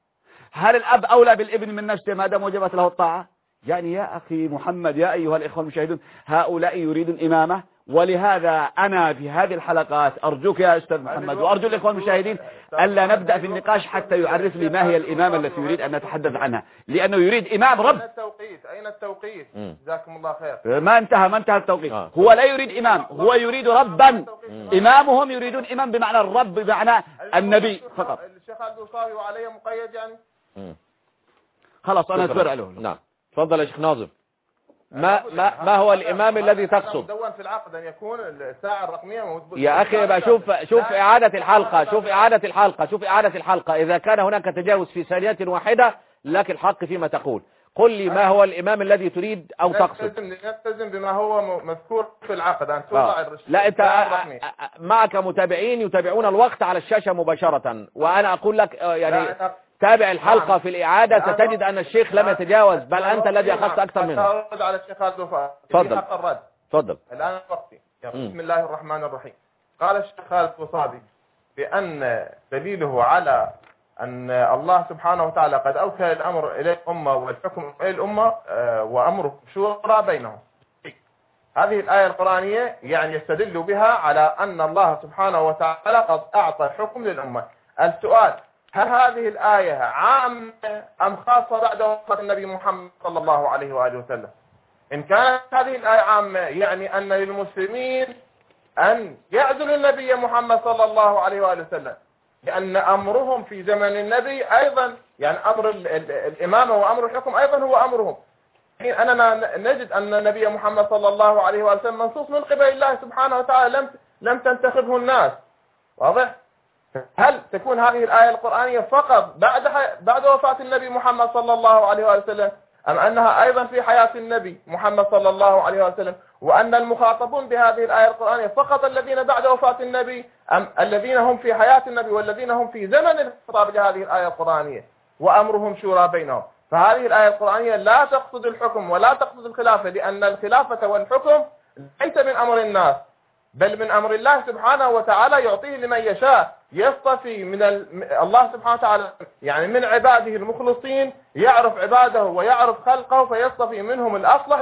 Speaker 2: هل الأب أولى بالابن من نفسه ما دام وجبت له الطاعة؟ يعني يا أخي محمد، يا أيها الإخوة المشاهدون، هؤلاء يريدون إمامة ولهذا أنا في هذه الحلقات أرجوك يا أستاذ محمد وأرجو الإخوان المشاهدين ألا نبدأ في النقاش حتى يعرف لي ما هي الإمامة التي يريد أن نتحدث عنها، لأنه يريد إمام رب.
Speaker 3: أين التوقيت؟ جزاكم الله خير.
Speaker 2: ما انتهى التوقيت. هو لا يريد إمام، هو يريد ربا. إمامهم يريدون إمام بمعنى الرب بمعنى النبي فقط.
Speaker 3: الشيخ عبد الصافي وعليه مقيد يعني.
Speaker 2: خلاص أنا أتبرع له.
Speaker 1: نعم تفضل يا شيخ ناظم. ما هو الإمام الذي تقصد؟
Speaker 3: مدون في العقد أن يكون الساعة الرقمية
Speaker 1: يا أخي بقى شوف إعادة الحلقة إذا كان هناك تجاوز في ثانية واحدة لك الحق فيما تقول. قل لي ما هو الإمام الذي تريد أو تقصد.
Speaker 3: نلتزم بما هو مذكور في العقد أن توضع
Speaker 1: لا أنت معك متابعين يتابعون الوقت على الشاشة مباشرة، وأنا أقول لك يعني تابع الحلقة في الإعادة ستجد أن الشيخ لم يتجاوز، بل أنت الذي أخذت أكثر منه.
Speaker 3: أرد على الشيخ خالد وفاء.
Speaker 1: تفضل.
Speaker 3: الآن وقتي. بسم الله الرحمن الرحيم. قال الشيخ خالد وصابي بأن دليله على أن الله سبحانه وتعالى قد أوكل الأمر إلى الأمة والحكم إلى الأمة وأمره شورى بينهم. هذه الآية القرآنية يعني يستدل بها على أن الله سبحانه وتعالى قد أعطى الحكم للأمة. السؤال: هل هذه الآية عامة أم خاصة بعد وفاة النبي محمد صلى الله عليه وآله وسلم؟ إن كانت هذه الآية عامة يعني أن للمسلمين أن يعزلوا النبي محمد صلى الله عليه وآله وسلم، لأن أمرهم في زمن النبي أيضا يعني أمر الإمامة وأمر الحكم أيضا هو أمرهم. أننا نجد أن النبي محمد صلى الله عليه وآله وسلم منصوص من قبل الله سبحانه وتعالى، لم تنتخبه الناس. واضح؟ هل تكون هذه الآية القرآنية فقط بعد وفاة النبي محمد صلى الله عليه وآله وسلم، أم أنها أيضا في حياة النبي محمد صلى الله عليه وسلم، وأن المخاطبون بهذه الآية القرآنية فقط الذين بعد وفاة النبي أم الذين هم في حياة النبي والذين هم في زمن الخطاب لهذه الآية القرآنية وأمرهم شورى بينهم؟ فهذه الآية القرآنية لا تقصد الحكم ولا تقصد الخلافة، لأن الخلافة والحكم ليس من أمر الناس بل من أمر الله سبحانه وتعالى، يعطيه لمن يشاء. يصطفي من الله سبحانه وتعالى يعني من عباده المخلصين، يعرف عباده ويعرف خلقه فيصطفي منهم الأصلح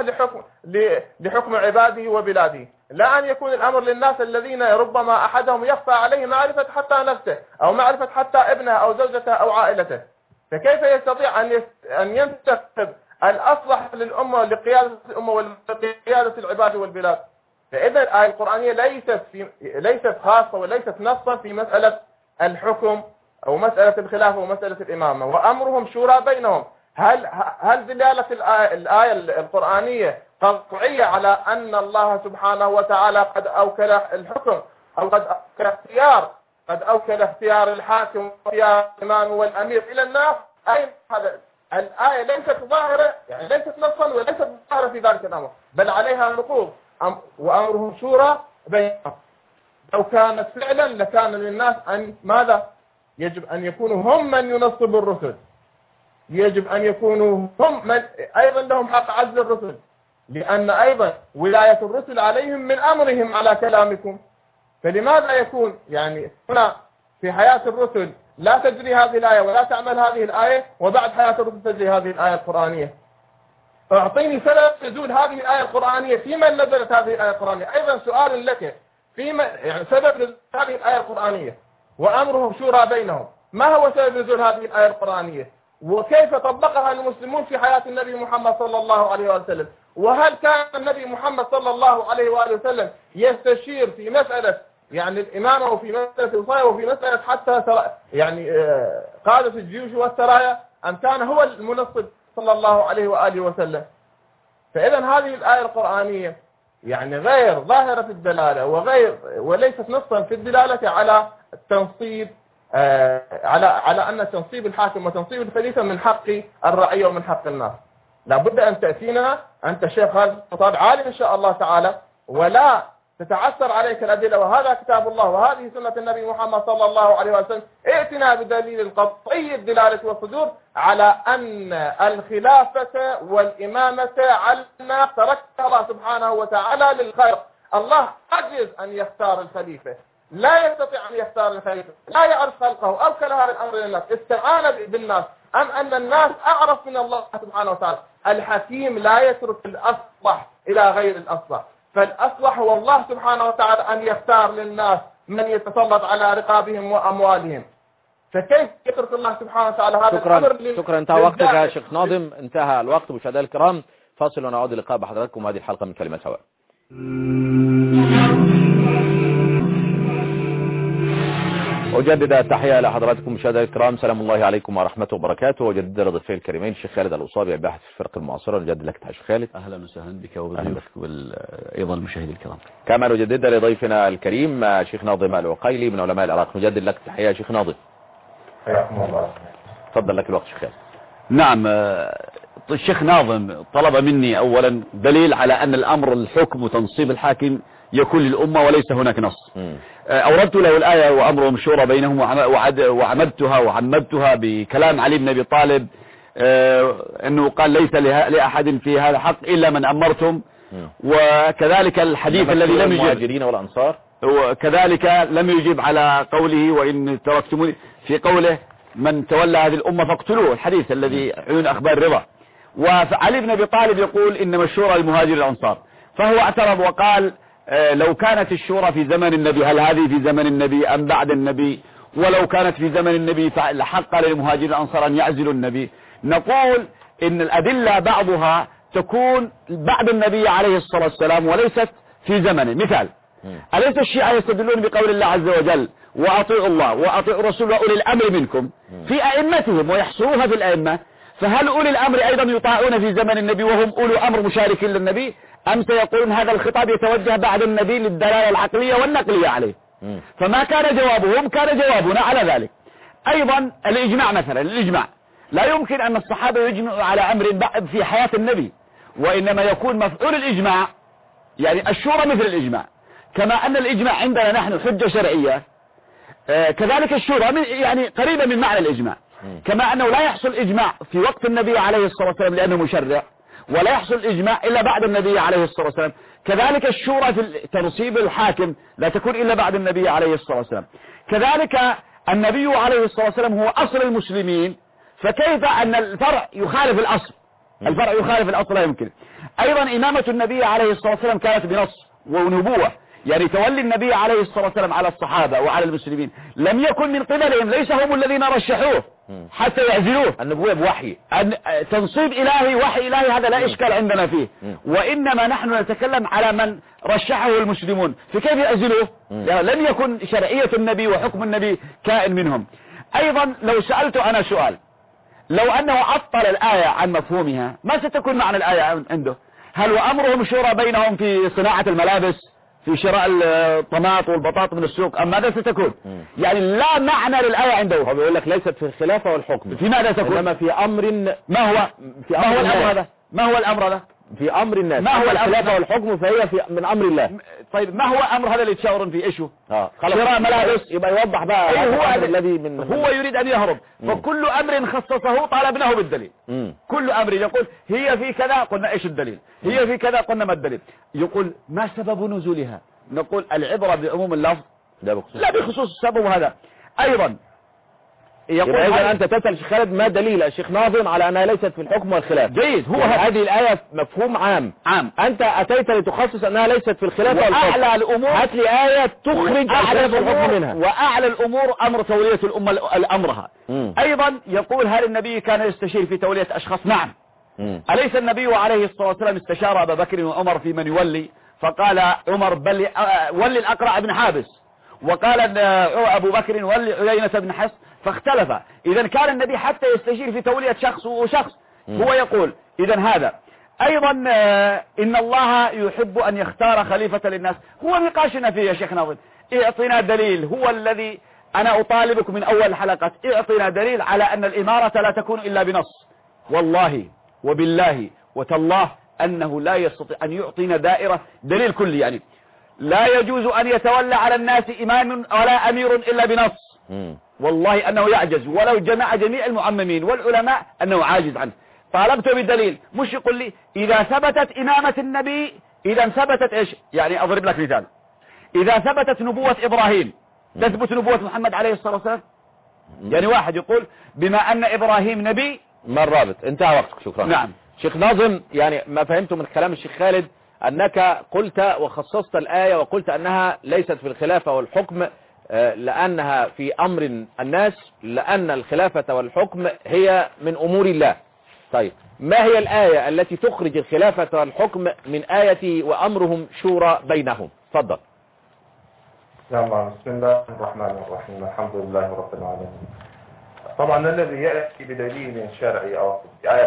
Speaker 3: لحكم عباده وبلاده، لا أن يكون الأمر للناس الذين ربما أحدهم يخفى عليه معرفة حتى نفسه أو معرفة حتى ابنه أو زوجته أو عائلته. فكيف يستطيع أن ينتخب الأصلح للأمة لقيادة الأمة ولقيادة العباد والبلاد؟ فإذا الآية القرآنية ليست خاصة وليست نصا في مسألة الحكم أو مسألة الخلافة ومسألة الإمامة، وأمرهم شورى بينهم. هل دلالة الآية القرآنية قطعية على أن الله سبحانه وتعالى قد أوكل الحكم أو قد أوكل اختيار الحاكم واختيار الإمام والأمير إلى الناس؟ أين هذا؟ الآية ليست ظاهرة يعني ليست نصا وليست ظاهرة في ذلك الأمر، بل عليها نقوض. وأمرهم شورى بينهم. لو كانت فعلا لكان للناس أن ماذا؟ يجب أن يكونوا هم من ينصبوا الرسل، يجب أن يكونوا هم من أيضا لهم حق عزل الرسل، لأن أيضا ولاية الرسل عليهم من أمرهم على كلامكم. فلماذا يكون يعني هنا في حياة الرسل لا تجري هذه الآية ولا تعمل هذه الآية، وبعد حياة الرسل تجري هذه الآية القرآنية؟ أعطيني سبب نزول هذه الآية القرآنية، في من نزلت هذه الآية القرآنية؟ أيضا سؤال لك، يعني سبب نزول هذه الآية القرآنية وأمرهم شورى بينهم، ما هو سبب نزول هذه الآية القرآنية؟ وكيف طبقها المسلمون في حياة النبي محمد صلى الله عليه وسلم؟ وهل كان النبي محمد صلى الله عليه وآله وسلم يستشير في مسألة يعني الإمامة وفي مسألة الوصاية وفي مسألة حتى يعني قادة الجيوش والسرايا، أم كان هو المنصب صلى الله عليه وآله وسلم؟ فإذا هذه الآية القرآنية يعني غير ظاهرة الدلالة وليست نصا في الدلالة على التنصيب على أن تنصيب الحاكم وتنصيب الخليفة من حق الرعية ومن حق الناس. لابد أن تأتينا أنت شيخ هذا الخطاب عالم إن شاء الله تعالى، ولا تتعثر عليك الأدلة، وهذا كتاب الله وهذه سنة النبي محمد صلى الله عليه وسلم. ائتنا بدليل قطعي الدلالة والصدور على أن الخلافة والإمامة علنا تركها الله سبحانه وتعالى للخير. الله عجز أن يختار الخليفة، لا يستطيع أن يختار الخليفة، لا يعرف خلقه، أوكل هذا الأمر للناس، استعان بالناس، أم أن الناس أعرف من الله سبحانه وتعالى؟ الحكيم لا يترك الأصلح إلى غير الأصلح. فالأصلح هو الله سبحانه وتعالى أن يختار للناس من يتسلط على رقابهم وأموالهم. فكيف يترك الله سبحانه وتعالى هذا الأمر؟
Speaker 1: شكرا. انتهى وقتك يا شيخ ناظم، انتهى الوقت. مشاهدينا الكرام، فاصل ونعود اللقاء بحضراتكم هذه الحلقة من كلمة هواء. أجدد التحية لحضراتكم مشاهدينا الكرام، سلام الله عليكم ورحمة وبركاته. وجدد لضيفي الكريمين الشيخ خالد الأصابي باحث في الفرق المعاصرة. نجدد لك تحية خالد.
Speaker 2: أهلا وسهلا بك وبضيوفك وأيضا المشاهدين الكرام.
Speaker 1: كما نجدد لضيفنا الكريم شيخ ناظم العقيلي من علماء العراق. نجدد لك تحية شيخ ناظم.
Speaker 3: حياكم الله.
Speaker 1: تفضل لك الوقت شيخ خالد.
Speaker 2: نعم، الشيخ ناظم طلب مني أولا دليل على أن الأمر الحكم وتنصيب الحاكم يكون للأمة وليس هناك نص. أوردت له الآية وأمرهم شورى بينهم وعمدتها بكلام علي بن أبي طالب أنه قال ليس لأحد في هذا حق إلا من أمرتم. وكذلك الحديث الذي لم يجب
Speaker 1: المهاجرين والأنصار،
Speaker 2: وكذلك لم يجب على قوله وإن تركتموني في قوله من تولى هذه الأمة فاقتلوه، الحديث الذي عيون أخبار رضا. وعلي بن أبي طالب يقول إنما الشورى المهاجر الأنصار، فهو اعترض وقال لو كانت الشورى في زمن النبي هل هذه في زمن النبي أم بعد النبي؟ ولو كانت في زمن النبي فحق للمهاجر الأنصار أن يعزلوا النبي. نقول إن الأدلة بعضها تكون بعد النبي عليه الصلاة والسلام وليست في زمنه. مثال، أليس الشيعة يستدلون بقول الله عز وجل وأطيعوا الله وأطيعوا الرسول وأولي الأمر منكم في أئمتهم ويحصروها في الأئمة؟ فهل أولي الأمر أيضا يطاعون في زمن النبي وهم أولي أمر مشاركين للنبي، أم سيقولون هذا الخطاب يتوجه بعد النبي للدلالة العقلية والنقلية عليه؟ فما كان جوابهم كان جوابنا على ذلك. أيضا الإجماع مثلا، الإجماع لا يمكن أن الصحابة يجمعوا على أمر في حياة النبي، وإنما يكون مفعول الإجماع يعني الشورى مثل الإجماع. كما أن الإجماع عندنا نحن حجة شرعية، كذلك الشورى يعني قريبة من معنى الإجماع. كما أنه لا يحصل إجماع في وقت النبي عليه الصلاة والسلام لأنه مشرع، ولا يحصل إجماع إلا بعد النبي عليه الصلاة والسلام. كذلك الشورى في تنصيب الحاكم لا تكون إلا بعد النبي عليه الصلاة والسلام. كذلك النبي عليه الصلاة والسلام هو أصل المسلمين، فكيف أن الفرع يخالف الأصل؟ الفرع يخالف الأصل لا يمكن. أيضا إمامة النبي عليه الصلاة والسلام كانت بنص ونبوة، يعني تولي النبي عليه الصلاة والسلام على الصحابة وعلى المسلمين لم يكن من قبلهم، ليس هم الذين رشحوه حتى يعزلوه.
Speaker 1: النبوة بوحي،
Speaker 2: تنصيب إلهي وحي إلهي هذا لا إشكال عندنا فيه. وإنما نحن نتكلم على من رشحه المسلمون، فكيف يعزلوه؟ يعني لم يكن شرعية النبي وحكم النبي كائن منهم. أيضا لو سألت أنا سؤال، لو أنه عطل الآية عن مفهومها ما ستكون معنى الآية عنده؟ هل وأمرهم شورى بينهم في صناعة الملابس، في شراء الطماط والبطاط من السوق، أم ماذا ستكون؟ يعني لا معنى للآية عنده.
Speaker 1: هو بيقول لك ليست في الخلافة والحكم،
Speaker 2: في ماذا تكون؟
Speaker 1: إنما في أمر.
Speaker 2: ما هو الأمر هذا؟ ما هو الأمر هذا؟
Speaker 1: في أمر الناس.
Speaker 2: ما هو
Speaker 1: الخلافة والحكم فهي من أمر الله.
Speaker 2: طيب ما هو أمر هذا اللي تشاورون فيه إيشه؟
Speaker 1: شراء ملابس، يبقى يوضح بقى
Speaker 2: هو
Speaker 1: الذي من
Speaker 2: هو يريد أن يهرب. فكل أمر خصصه طالبناه بالدليل. كل أمر يقول هي في كذا، قلنا إيش الدليل؟ هي في كذا، قلنا ما الدليل؟ يقول ما سبب نزولها؟ نقول العبرة بعموم اللفظ لا بخصوص السبب. هذا أيضا
Speaker 1: يقول إذا أنت تسأل شيخ خالد ما دليل الشيخ ناظم على أنها ليست في الحكم والخلاف.
Speaker 2: جيد، هو
Speaker 1: هذه الآية مفهوم عام. أنت أتيت لتخصص أنها ليست في الخلاف والحكم.
Speaker 2: وأعلى الأمور
Speaker 1: هات لي آية تخرج أعلى الحكم منها.
Speaker 2: وأعلى الأمور أمر تولية الأمة أمرها. أيضا يقول هل النبي كان يستشير في تولية أشخاص؟ نعم. أليس النبي عليه الصلاة والسلام استشار أبا بكر وعمر في من يولي، فقال عمر بل ولي الأقرع بن حابس، وقال أبو بكر ولي عيينة بن حصن، فاختلف. إذا كان النبي حتى يستشير في تولية شخص وشخص. هو يقول إذا هذا أيضا إن الله يحب أن يختار خليفة للناس. هو نقاشنا فيه يا شيخ ناظم، اعطنا دليل. هو الذي أنا أطالبك من أول الحلقات، اعطنا دليل على أن الإمارة لا تكون إلا بنص. والله وبالله وتالله أنه لا يستطيع أن يعطينا دائرة دليل كلي، يعني لا يجوز أن يتولى على الناس إمام ولا أمير إلا بنص. والله أنه يعجز، ولو جمع جميع المعممين والعلماء أنه عاجز عنه. طالبته بالدليل، مش يقول لي إذا ثبتت إمامة النبي، إذا ثبتت إيش؟ يعني أضرب لك مثال، إذا ثبتت نبوة إبراهيم تثبت نبوة محمد عليه الصلاة والسلام؟ يعني واحد يقول بما أن إبراهيم نبي.
Speaker 1: ما الرابط؟ انتهى وقتك. شكرا.
Speaker 2: نعم
Speaker 1: شيخ ناظم، يعني ما فهمته من كلام الشيخ خالد أنك قلت وخصصت الآية وقلت أنها ليست في الخلافة والحكم لأنها في أمر الناس، لأن الخلافة والحكم هي من أمور الله. طيب ما هي الآية التي تخرج الخلافة والحكم من آية وأمرهم شورى بينهم؟ تفضل.
Speaker 3: بسم الله الرحمن الرحيم. الحمد لله رب العالمين. طبعا الذي يأتي بدليل شرعي أو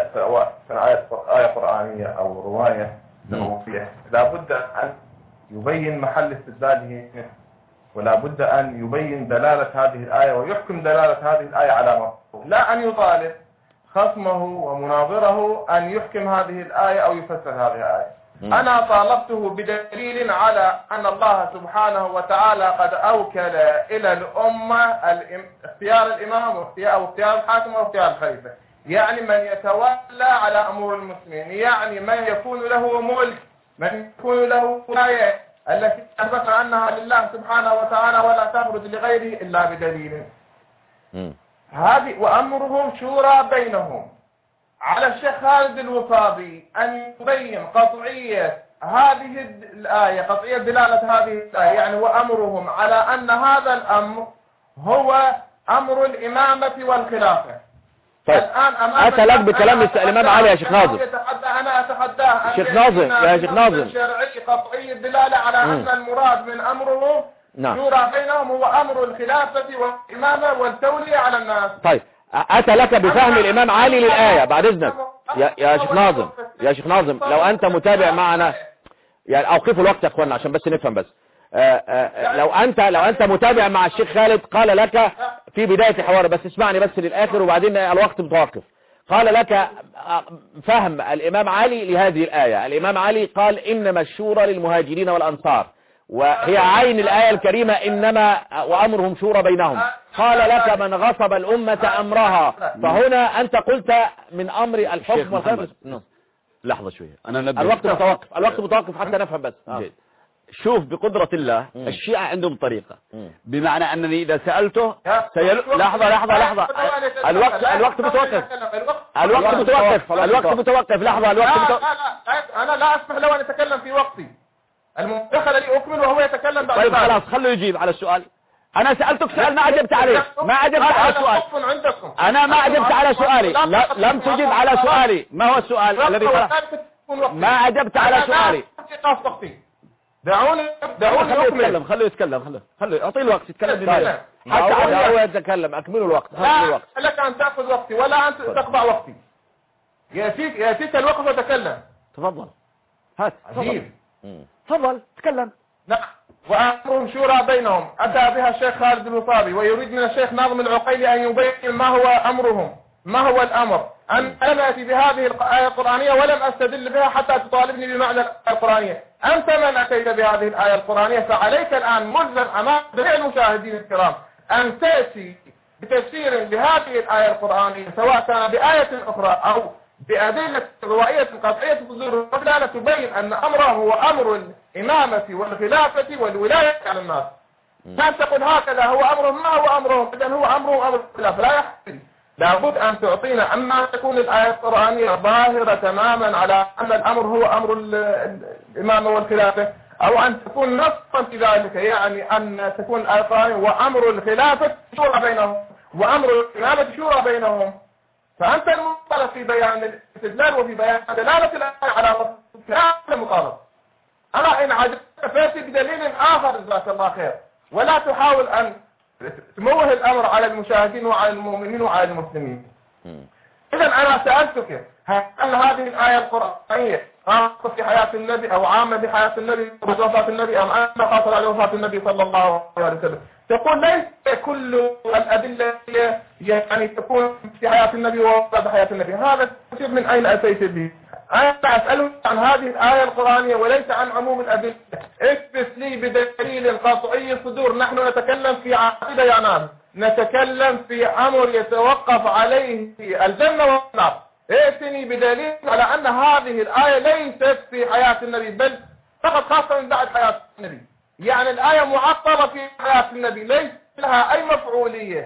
Speaker 3: آية قرآنية أو رواية نبوية لا بد أن يبين محل استدلاله منه، ولا بد أن يبين دلالة هذه الآية ويحكم دلالة هذه الآية على مفهوم، لا أن يطالب خصمه ومناظره أن يحكم هذه الآية أو يفسر هذه الآية. أنا طالبته بدليل على أن الله سبحانه وتعالى قد أوكل إلى الأمة اختيار الإمام أو اختيار الحاكم أو اختيار الخليفة، يعني من يتولى على أمور المسلمين، يعني من يكون له ملك، من يكون له ولاية التي أثبت أنها لله سبحانه وتعالى ولا تخرج لغيره إلا بدليل. هذه وأمرهم شورى بينهم. على الشيخ خالد الوصابي أن يبين قطعية هذه الآية، قطعية دلالة هذه الآية، يعني وأمرهم على أن هذا الأمر هو أمر الإمامة والخلافة.
Speaker 1: طيب أتى لك بكلام الإمام علي يا شيخ ناظم.
Speaker 3: أنا أتحداه
Speaker 1: شيخ ناظم يا شيخ ناظم،
Speaker 3: شرعي قطعي الدلالة على أن المراد من أمره شورى بينهم هو أمر الخلافة والإمامة والتولية على الناس.
Speaker 1: طيب أتى لك بفهم الإمام علي للآية بعد إذنك يا شيخ ناظم. يا شيخ ناظم لو أنت متابع معنا، يعني أوقفوا الوقت يا أخوانا عشان بس نفهم بس. لو أنت متابع مع الشيخ خالد قال لك في بداية حواره، بس اسمعني بس للآخر وبعدين الوقت متوقف، قال لك فهم الإمام علي لهذه الآية. الإمام علي قال إنما الشورى للمهاجرين والأنصار، وهي عين الآية الكريمة إنما وأمرهم شورى بينهم. قال لك من غصب الأمة أمرها، فهنا أنت قلت من أمر الحكم والخلافة.
Speaker 2: لحظة شوية، أنا نبه.
Speaker 1: الوقت متوقف حتى نفهم بس.
Speaker 2: شوف بقدرة الله الشيعة عندهم طريقة، بمعنى أنني إذا سألته لحظة الوقت متوقف. لحظة
Speaker 3: أنا لا أسمح له أن يتكلم في وقتي. المدخل لي أكمل وهو يتكلم بعد.
Speaker 2: طيب خلاص خليه يجيب على السؤال. أنا سألتك سؤال ما عجبت عليه، ما عجبت على السؤال. أنا ما عجبت على سؤالي، لم تجب على سؤالي. ما هو السؤال الذي ما عجبت على سؤالي؟
Speaker 3: دعوني
Speaker 2: خليه يتكلم، خليه أعطيه الوقت يتكلم.
Speaker 1: حتى هو يتكلم. أكملوا الوقت.
Speaker 3: لا لك أن تأخذ وقتي ولا أن تقطع وقتي. يأتيك الوقت وتكلم.
Speaker 2: تفضل هات.
Speaker 3: تفضل تكلم. نعم. وأمرهم شورى بينهم. أتى بها الشيخ خالد الوصابي ويريد من الشيخ ناظم العقيلي أن يبين ما هو أمرهم، ما هو الأمر. أنا أتي بهذه الآية القرآنية ولم أستدل بها حتى تطالبني بمعنى الآية القرآنية. أنت من أتيت بهذه الآية القرآنية، فعليك الآن ملزم أمام جميع المشاهدين الكرام أن تأتي بتفسير لهذه الآية القرآنية، سواء كان بآية أخرى أو بأدلة روائية قطعية تصدر الدلالة تبين أن أمره هو أمر الإمامة والخلافة والولاية على الناس. لا تقول هكذا هو أمرهم، ما هو أمرهم؟ إذن هو أمره أمر الخلافة، لا يحتمل. لابد أن تعطينا أما تكون الآية القرآنية ظاهرة تماما على أن الأمر هو أمر الإمامة والخلافة، أو أن تكون نصا في ذلك، يعني أن تكون الآية القرآنية وأمر الخلافة شورى بينهم وأمر الإمامة شورى بينهم. فأنت المطالب في بيان الاستدلال وفي بيان دلالة الآية على كلام المطالب. أنا إن عجبت فاتي بدليل آخر جزاك الله خير، ولا تحاول أن تموه الأمر على المشاهدين وعلى المؤمنين وعلى المسلمين. إذا أنا سألتك هل هذه الآية القرآنية خاصة في حياة النبي أو عامة بحياة النبي ووفاة النبي، أم أنها خاصة على وفاة النبي صلى الله عليه وسلم؟ تقول ليس كل الأدلة يعني تكون في حياة النبي ووفاة حياة النبي. هذا من أين أتيت به؟ أنا أسألك عن هذه الآية القرآنية وليس عن عموم الأدلة. اثبت لي بدليل قطعي الصدور. نحن نتكلم في عقيدة يا ناس، نتكلم في أمر يتوقف عليه الجنة والنار. ائتني بدليل على أن هذه الآية ليست في حياة النبي بل فقط خاصة من بعد حياة النبي، يعني الآية معطلة في حياة النبي ليس لها أي مفعولية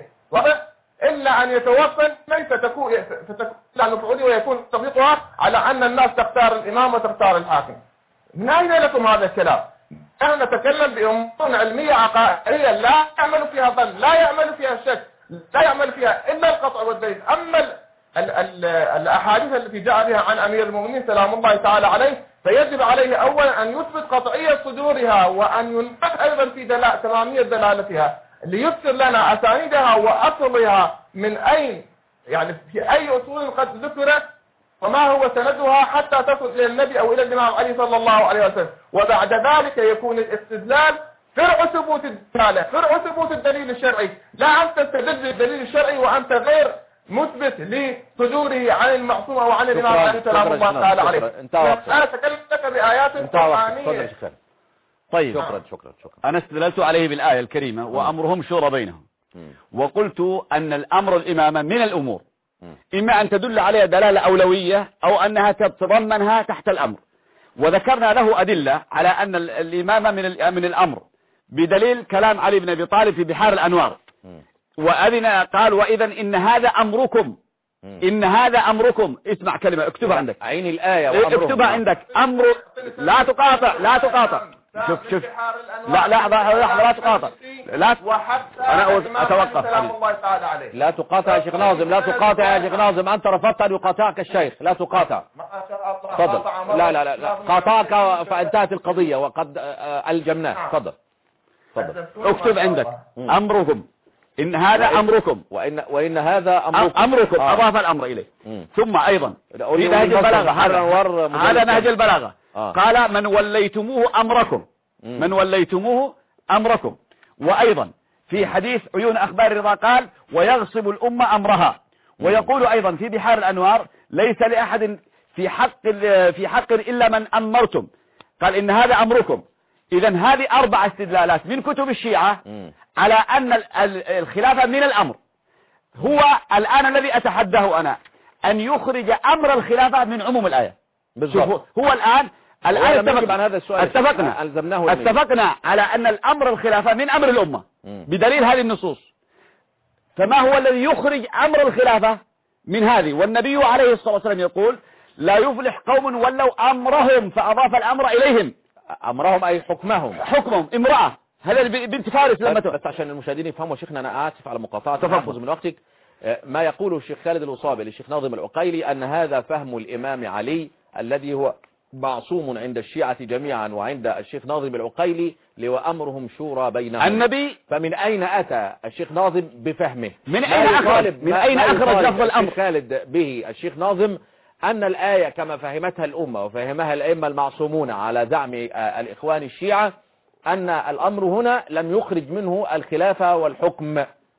Speaker 3: إلا أن يتوصل ليس فتكون لها مفعولية ويكون تطبيقها على أن الناس تختار الإمام وتختار الحاكم. من أين لكم هذا الكلام؟ نحن نتكلم بأمور علمية عقائدية لا يعمل فيها ظن، لا يعمل فيها شك، لا يعمل فيها إلا القطع والدليل. أما الأحاديث التي جاء بها عن أمير المؤمنين سلام الله تعالى عليه فيجب عليه أولا أن يثبت قطعية صدورها، وأن ينبه أيضا في تمامية دلالتها ليفسر لنا أسانيدها وأصلها من أين، يعني في أي أصول قد ذكرت وما هو سندها حتى تصل إلى النبي أو إلى الإمام علي صلى الله عليه وسلم. وبعد ذلك يكون الاستدلال فرع ثبوت الدلالة، فرع ثبوت الدليل الشرعي، لا أن تستدل بالدليل الشرعي وأنت غير مثبت لصدوره عن المعصوم أو عن الإمام علي سلام الله تعالى عليه. أنا أتكلم لك بآيات قرآنية.
Speaker 2: طيب
Speaker 1: شكرا.
Speaker 2: أنا استدللت عليه بالآية الكريمة وأمرهم شورى بينهم، وقلت أن الأمر الإمامة من الأمور إما أن تدل عليها دلالة أولوية أو أنها تتضمنها تحت الأمر، وذكرنا له أدلة على أن الإمامة من الأمر بدليل كلام علي بن أبي طالب في بحار الأنوار، وأذن قال وإذا إن هذا أمركم، إن هذا أمركم. اسمع كلمة اكتبها عندك،
Speaker 1: عين الآية
Speaker 2: اكتبها عندك. أمر لا تقاطع شوف لا لا تقاطع، لا أنا أتوقف.
Speaker 1: لا تقاطع يا شيخ ناظم، لا تقاطع يا شيخ ناظم، أنت رفضت أن يقاطعك الشيخ، لا تقاطع. تفضل. لا قاطعك فانتهت القضية وقد ألجمناه. تفضل
Speaker 2: اكتب عندك أمركم، إن هذا أمركم،
Speaker 1: وإن هذا
Speaker 2: أمركم أضاف الأمر إليه. ثم أيضا في نهج البلاغة، هذا نهج البلاغة، قال من وليتموه أمركم، من وليتموه أمركم. وأيضا في حديث عيون أخبار الرضا قال ويغصب الأمة أمرها. ويقول أيضا في بحار الأنوار ليس لأحد في حق إلا من أمرتم، قال إن هذا أمركم. إذن هذه 4 استدلالات من كتب الشيعة على أن الخلافة من الأمر. هو الآن الذي أتحداه أنا أن يخرج أمر الخلافة من عموم الآية. هو الآن اتفقنا على أن الأمر الخلافة من أمر الأمة بدليل هذه النصوص، فما هو الذي يخرج أمر الخلافة من هذه؟ والنبي عليه الصلاة والسلام يقول لا يفلح قوم ولوا أمرهم فأضاف الأمر إليهم.
Speaker 1: أمرهم أي حكمهم
Speaker 2: امرأة، هذا بنت فارس لما
Speaker 1: بس عشان المشاهدين يفهموا شيخنا، أنا آسف على مقاطعة تفضل من وقتك. ما يقوله الشيخ خالد الوصابي للشيخ ناظم العقيلي أن هذا فهم الإمام علي الذي هو معصوم عند الشيعة جميعا وعند الشيخ ناظم العقيلي وأمرهم شورى بينهم
Speaker 2: النبي.
Speaker 1: فمن أين أتى الشيخ ناظم بفهمه؟
Speaker 2: من أين أخرج لفظ الأمر
Speaker 1: خالد به الشيخ ناظم أن الآية كما فهمتها الأمة وفهمها الأئمة المعصومون على زعم الإخوان الشيعة أن الأمر هنا لم يخرج منه الخلافة والحكم،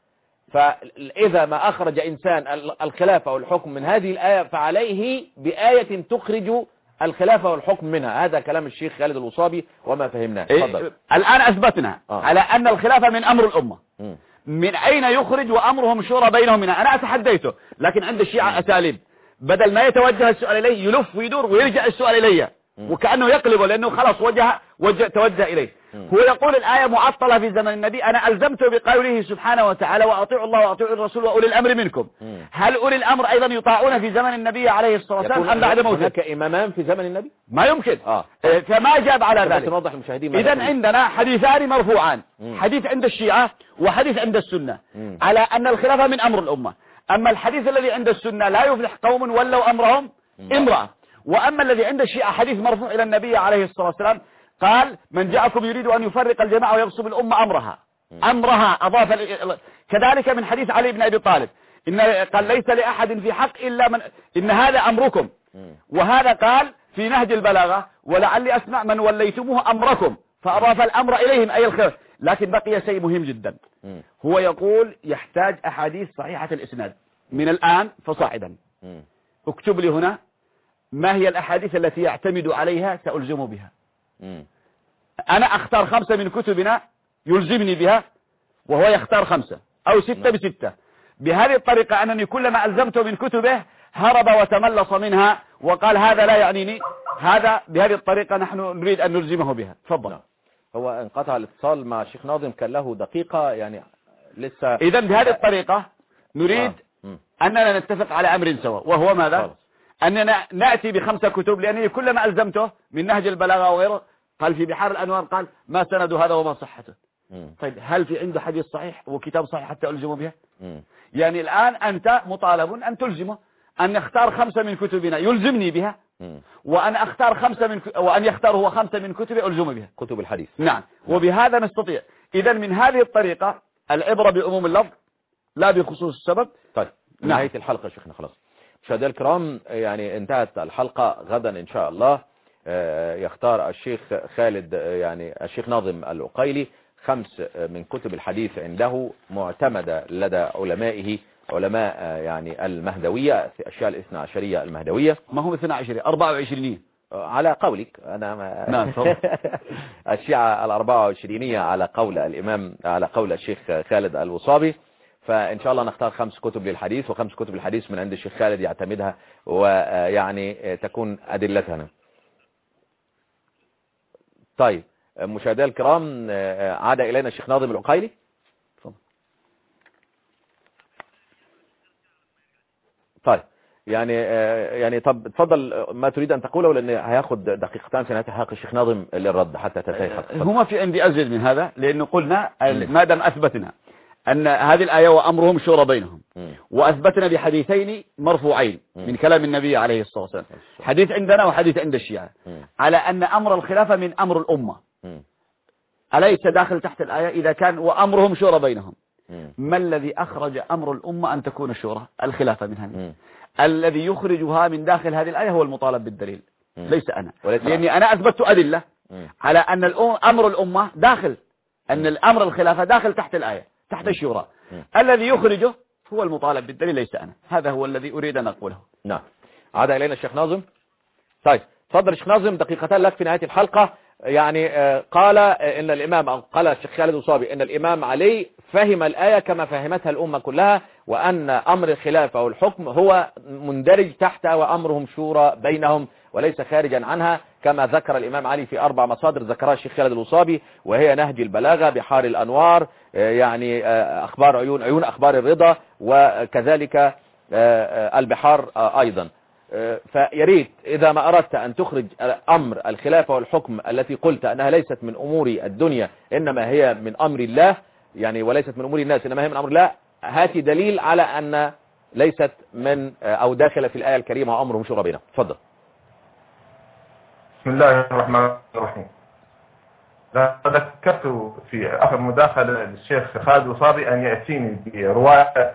Speaker 1: فإذا ما أخرج إنسان الخلافة والحكم من هذه الآية فعليه بآية تخرج الخلافة والحكم منها. هذا كلام الشيخ خالد الوصابي وما فهمناه.
Speaker 2: الآن أثبتنا على أن الخلافة من أمر الأمة. من أين يخرج وأمرهم شورى بينهم منها؟ أنا أتحديته، لكن عند الشيعة أساليب، بدل ما يتوجه السؤال إليه يلف ويدور ويرجع السؤال إليه وكأنه يقلبه لأنه خلاص توجه إليه. هو يقول الآية معطلة في زمن النبي، أنا ألزمت بقوله سبحانه وتعالى وأطيعوا الله وأطيعوا الرسول وأولي الأمر منكم. هل أولي الأمر أيضا يطاعون في زمن النبي عليه الصلاة والسلام أم بعد موته؟
Speaker 1: هناك إمامان في زمن النبي؟
Speaker 2: ما يمكن. فما جاب على ذلك. إذن عندنا حديثان مرفوعان، حديث عند الشيعة وحديث عند السنة على أن الخلافة من أمر الأمة. أما الحديث الذي عند السنة لا يفلح قوم ولوا أمرهم امرأة، وأما الذي عند الشيعة حديث مرفوع إلى النبي عليه الصلاة والسلام قال من جاءكم يريد أن يفرق الجماعة ويبصب الأمة أمرها أضاف. كذلك من حديث علي بن أبي طالب قال ليس لأحد في حق إلا من إن هذا أمركم. وهذا قال في نهج البلاغة ولعلي أسمع من وليتموه أمركم فأضاف الأمر إليهم أي الخير. لكن بقي شيء مهم جدا، هو يقول يحتاج أحاديث صحيحة الإسناد من الآن فصاعدا. اكتب لي هنا ما هي الأحاديث التي يعتمد عليها سألزم بها. أنا أختار 5 من كتبنا يلزمني بها وهو يختار 5 أو 6 ب6. بهذه الطريقة أنني كلما ألزمته من كتبه هرب وتملص منها وقال هذا لا يعنيني، هذا بهذه الطريقة نحن نريد أن نلزمه بها. تفضل.
Speaker 1: هو انقطع الاتصال مع الشيخ ناظم، كان له دقيقة يعني لسه.
Speaker 2: إذن بهذه الطريقة نريد أننا نتفق على أمر سوا، وهو ماذا؟ أننا نأتي ب5 كتب، لأنني كلما ألزمته من نهج البلاغة وغيره قال في بحار الأنوار قال ما سند هذا وما صحته. طيب هل في عنده حديث صحيح وكتاب صحيح حتى ألزمه بها؟ يعني الآن أنت مطالب أن تلزمه أن يختار 5 من كتبنا يلزمني بها، وأن أختار 5 وأن يختار هو 5 من كتبه ألزمه بها،
Speaker 1: كتب الحديث.
Speaker 2: نعم. وبهذا نستطيع. إذا من هذه الطريقة العبرة بعموم اللفظ لا بخصوص السبب.
Speaker 1: طيب نهاية الحلقة شيخنا خلاص. مشاهدينا الكرام، يعني انتهت الحلقة. غدا إن شاء الله يختار الشيخ خالد يعني الشيخ ناظم العقيلي 5 من كتب الحديث عنده معتمدة لدى علمائه، علماء يعني المهدوية، أشياء الاثنى عشرية المهدوية.
Speaker 2: ما هو 12 24
Speaker 1: على قولك أنا ما
Speaker 2: نعم.
Speaker 1: الشيعة 24 على قول الإمام، على قول الشيخ خالد الوصابي. فإن شاء الله نختار 5 كتب للحديث، و5 كتب الحديث من عند الشيخ خالد يعتمدها ويعني تكون أدلتنا. طيب مشاهدينا الكرام، عاد إلينا الشيخ ناظم العقيلي. طيب يعني طب تفضل ما تريد أن تقوله، لأن هياخد دقيقتان في نهاية حلقة الشيخ ناظم للرد حتى تنتهي الحلقة.
Speaker 2: هما في عندي أزيد من هذا، لأنه قلنا ما دام أثبتنا أن هذه الآية وأمرهم شورى بينهم، وأثبتنا بحديثين مرفوعين من كلام النبي عليه الصلاة والسلام، حديث عندنا وحديث عند الشيعة، على أن أمر الخلافة من أمر الأمة، أليس داخل تحت الآية إذا كان وأمرهم شورى بينهم؟ ما الذي أخرج أمر الأمة أن تكون الشورى الخلافة منها؟ الذي يخرجها من داخل هذه الآية هو المطالب بالدليل، ليس أنا، لأني أنا أثبت أدلة على أن أمر الأمة داخل، أن الأمر الخلافة داخل تحت الآية تحت الشورى، الذي يخرجه هو المطالب بالدليل ليس أنا. هذا هو الذي أريد أن أقوله.
Speaker 1: نعم. عاد إلينا الشيخ ناظم. طيب تفضل الشيخ ناظم، دقيقتان لك في نهاية الحلقة. يعني قال إن الإمام، أو قال الشيخ خالد الوصابي إن الإمام علي فهم الآية كما فهمتها الأمة كلها، وأن أمر الخلافة والحكم هو مندرج تحت وأمرهم شورى بينهم وليس خارجا عنها، كما ذكر الإمام علي في 4 مصادر ذكرها الشيخ خالد الوصابي، وهي نهج البلاغة، بحار الأنوار، يعني أخبار عيون أخبار الرضا، وكذلك البحار أيضا. فيريد إذا ما أردت أن تخرج أمر الخلافة والحكم التي قلت أنها ليست من أمور الدنيا إنما هي من أمر الله، يعني وليست من أمور الناس إنما هي من أمر الله، هاتي دليل على أن ليست من أو داخلة في الآية الكريمة وأمرهم شورى بينهم. تفضل.
Speaker 3: بسم الله الرحمن الرحيم. ذكرت في آخر مداخلة للشيخ خالد الوصابي أن يأتيني برواية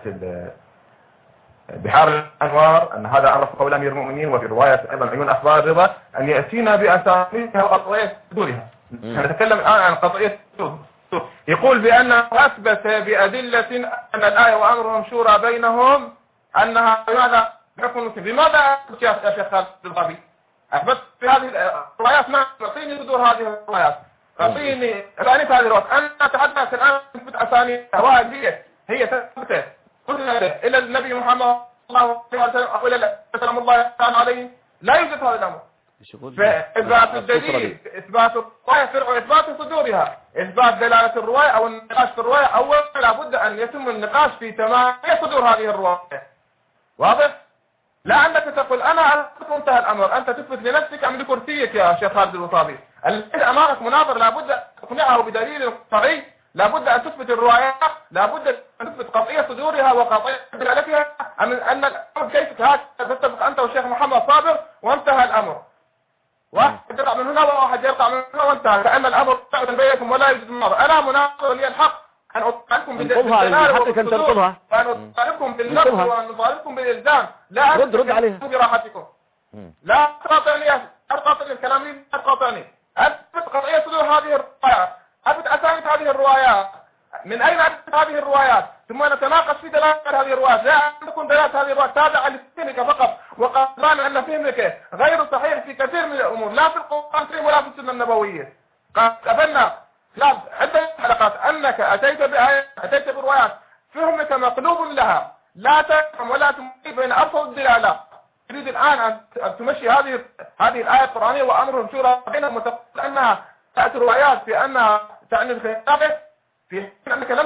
Speaker 3: بحار الأنوار أن هذا أمر قول أمير المؤمنين، وفي رواية أيضا عيون أخبار الرضا أن يأتينا بأسانيدها وقطعية صدورها. نتكلم الآن عن قطعية صدور. يقول بأنه أثبت بأدلة أن الآية وأمرهم شورى بينهم أنها بماذا حكم. بماذا أثبت يا شيخ خالد الوصابي؟ أثبت في هذه الروايات. ما أعطيني صدور هذه الروايات، أعطيني أسانيد هذه الروايات. أنا أتحدث الآن أثبت أسانيدها، وهذه هي ثبتت قلنا إلى النبي محمد صلى الله عليه وسلم أو إلى سلام الله عليه، لا يوجد هذا الأمر. فإثبات الدليل، إثبات الرواية فرع إثبات صدورها، إثبات دلالة الرواية أو النقاش في الرواية، أولا لابد أن يتم النقاش في تمام صدور هذه الرواية. واضح؟ لا أنك تقول أنا أثبت انتهى الأمر، أنت تثبت لنفسك أم لكرسيك يا شيخ خالد الوصابي. الذي أمامك مناظر لابد أن تقنعه بدليل قطعي، لابد أن تثبت الروايات، لابد أن تثبت قطعية صدورها وقطعية دلالتها، أن الأمر كيف هكذا تتفق أنت والشيخ محمد صابر وانتهى الأمر. واحد يرقع من هنا وواحد يرقع من هنا وانتهى، كأن الأمر بعد بينكم ولا يوجد مناظر. أنا مناظر لي الحق أن أطالبكم بالدلالة والصدور، وأن أطالبكم بالنقل، وأن أطالبكم بالإلزام، لا
Speaker 2: رد عليها
Speaker 3: براحتكم. لا تقاطعني يا تقاطعني الكلام، لا تقاطعني. أثبت قطعية صدور هذه الروايات، أثبت أسانيد هذه الروايات، من أين أثبت هذه الروايات، ثم نتناقش في دلالة هذه الروايات. لا أن تكون دلالة هذه الروايات تابعة لفهمك فقط، وقال أن فهمك غير صحيح في كثير من الأمور، لا في القرآن الكريم ولا في السنة النبوية. قبلنا لا عدة حلقات أنك أتيت بروايات فهمك مقلوب لها، لا تفهم ولا تميز بين أبسط الدلالات. تريد الآن أن تمشي هذه الآية القرآنية وأمرهم شورى بينهم، وتقول أنها تأتي روايات في أنها تعني الخلافة، في أنك لم تثبت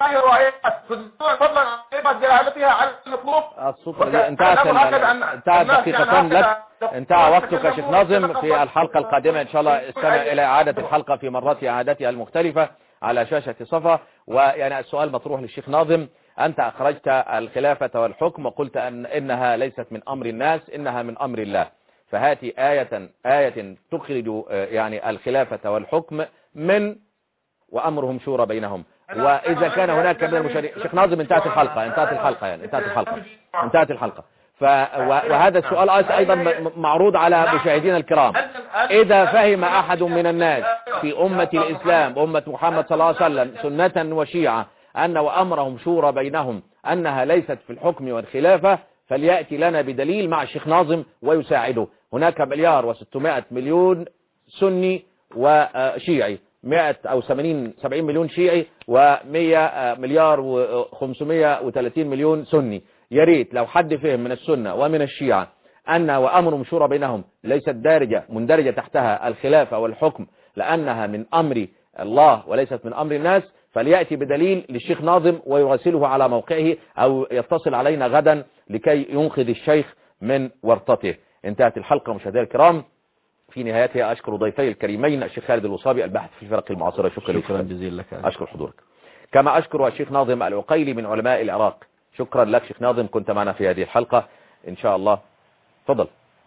Speaker 1: الصوت انتهت دقيقة لك، انتهى وقتك يا شيخ ناظم. في الحلقة القادمة إن شاء الله استمع إلى إعادة الحلقة في مرات إعادتها المختلفة على شاشة صفا. ويعني السؤال مطروح للشيخ ناظم: أنت أخرجت الخلافة والحكم وقلت إنها ليست من أمر الناس، إنها من أمر الله، فهاتي آية تخرج يعني الخلافة والحكم من وأمرهم شورى بينهم. وإذا كان هناك من المشاركين شيخ ناظم انتهت الحلقة. وهذا السؤال أيضا معروض على مشاهدينا الكرام: إذا فهم أحد من الناس في أمة الإسلام أمة محمد صلى الله عليه وسلم سنة وشيعة أن وأمرهم شورى بينهم أنها ليست في الحكم والخلافة، فليأتي لنا بدليل مع الشيخ ناظم ويساعده. هناك 1,600,000,000 سني وشيعي، 100 أو 70 مليون شيعي، و100,530,000,000 سني. يا ريت لو حد فهم من السنة ومن الشيعة أن وأمر شورى بينهم ليست مندرجة تحتها الخلافة والحكم لأنها من أمر الله وليست من أمر الناس، فليأتي بدليل للشيخ ناظم ويراسله على موقعه أو يتصل علينا غدا لكي ينقذ الشيخ من ورطته. انتهت الحلقة مشاهدينا الكرام. في نهايتها أشكر ضيفي الكريمين الشيخ خالد الوصابي الباحث في الفرق المعاصرة، شكرا جزيلا لك. أشكر حضورك. كما أشكر الشيخ ناظم العقيلي من علماء العراق. شكرا لك شيخ ناظم، كنت معنا في هذه الحلقة إن شاء الله. تفضل.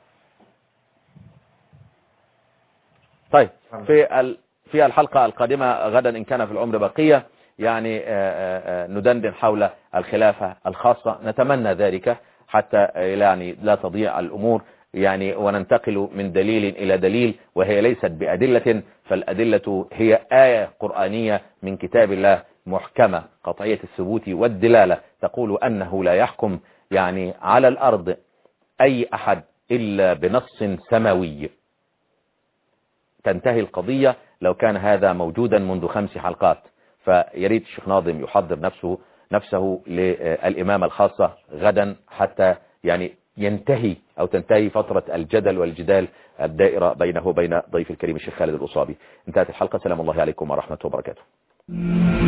Speaker 1: طيب في الحلقة القادمة غدا إن كان في العمر بقية يعني ندندن حول الخلافة الخاصة، نتمنى ذلك حتى يعني لا تضيع الأمور يعني، وننتقل من دليل إلى دليل، وهي ليست بأدلة، فالأدلة هي آية قرآنية من كتاب الله محكمة قطعية الثبوت والدلالة تقول أنه لا يحكم يعني على الأرض أي أحد إلا بنص سماوي. تنتهي القضية لو كان هذا موجودا منذ 5 حلقات. فيريد الشيخ ناظم يحضر نفسه للإمامة الخاصة غدا حتى يعني تنتهي فترة الجدل والجدال الدائرة بينه وبين ضيف الكريم الشيخ خالد الوصابي. انتهت الحلقة. سلام الله عليكم ورحمة وبركاته.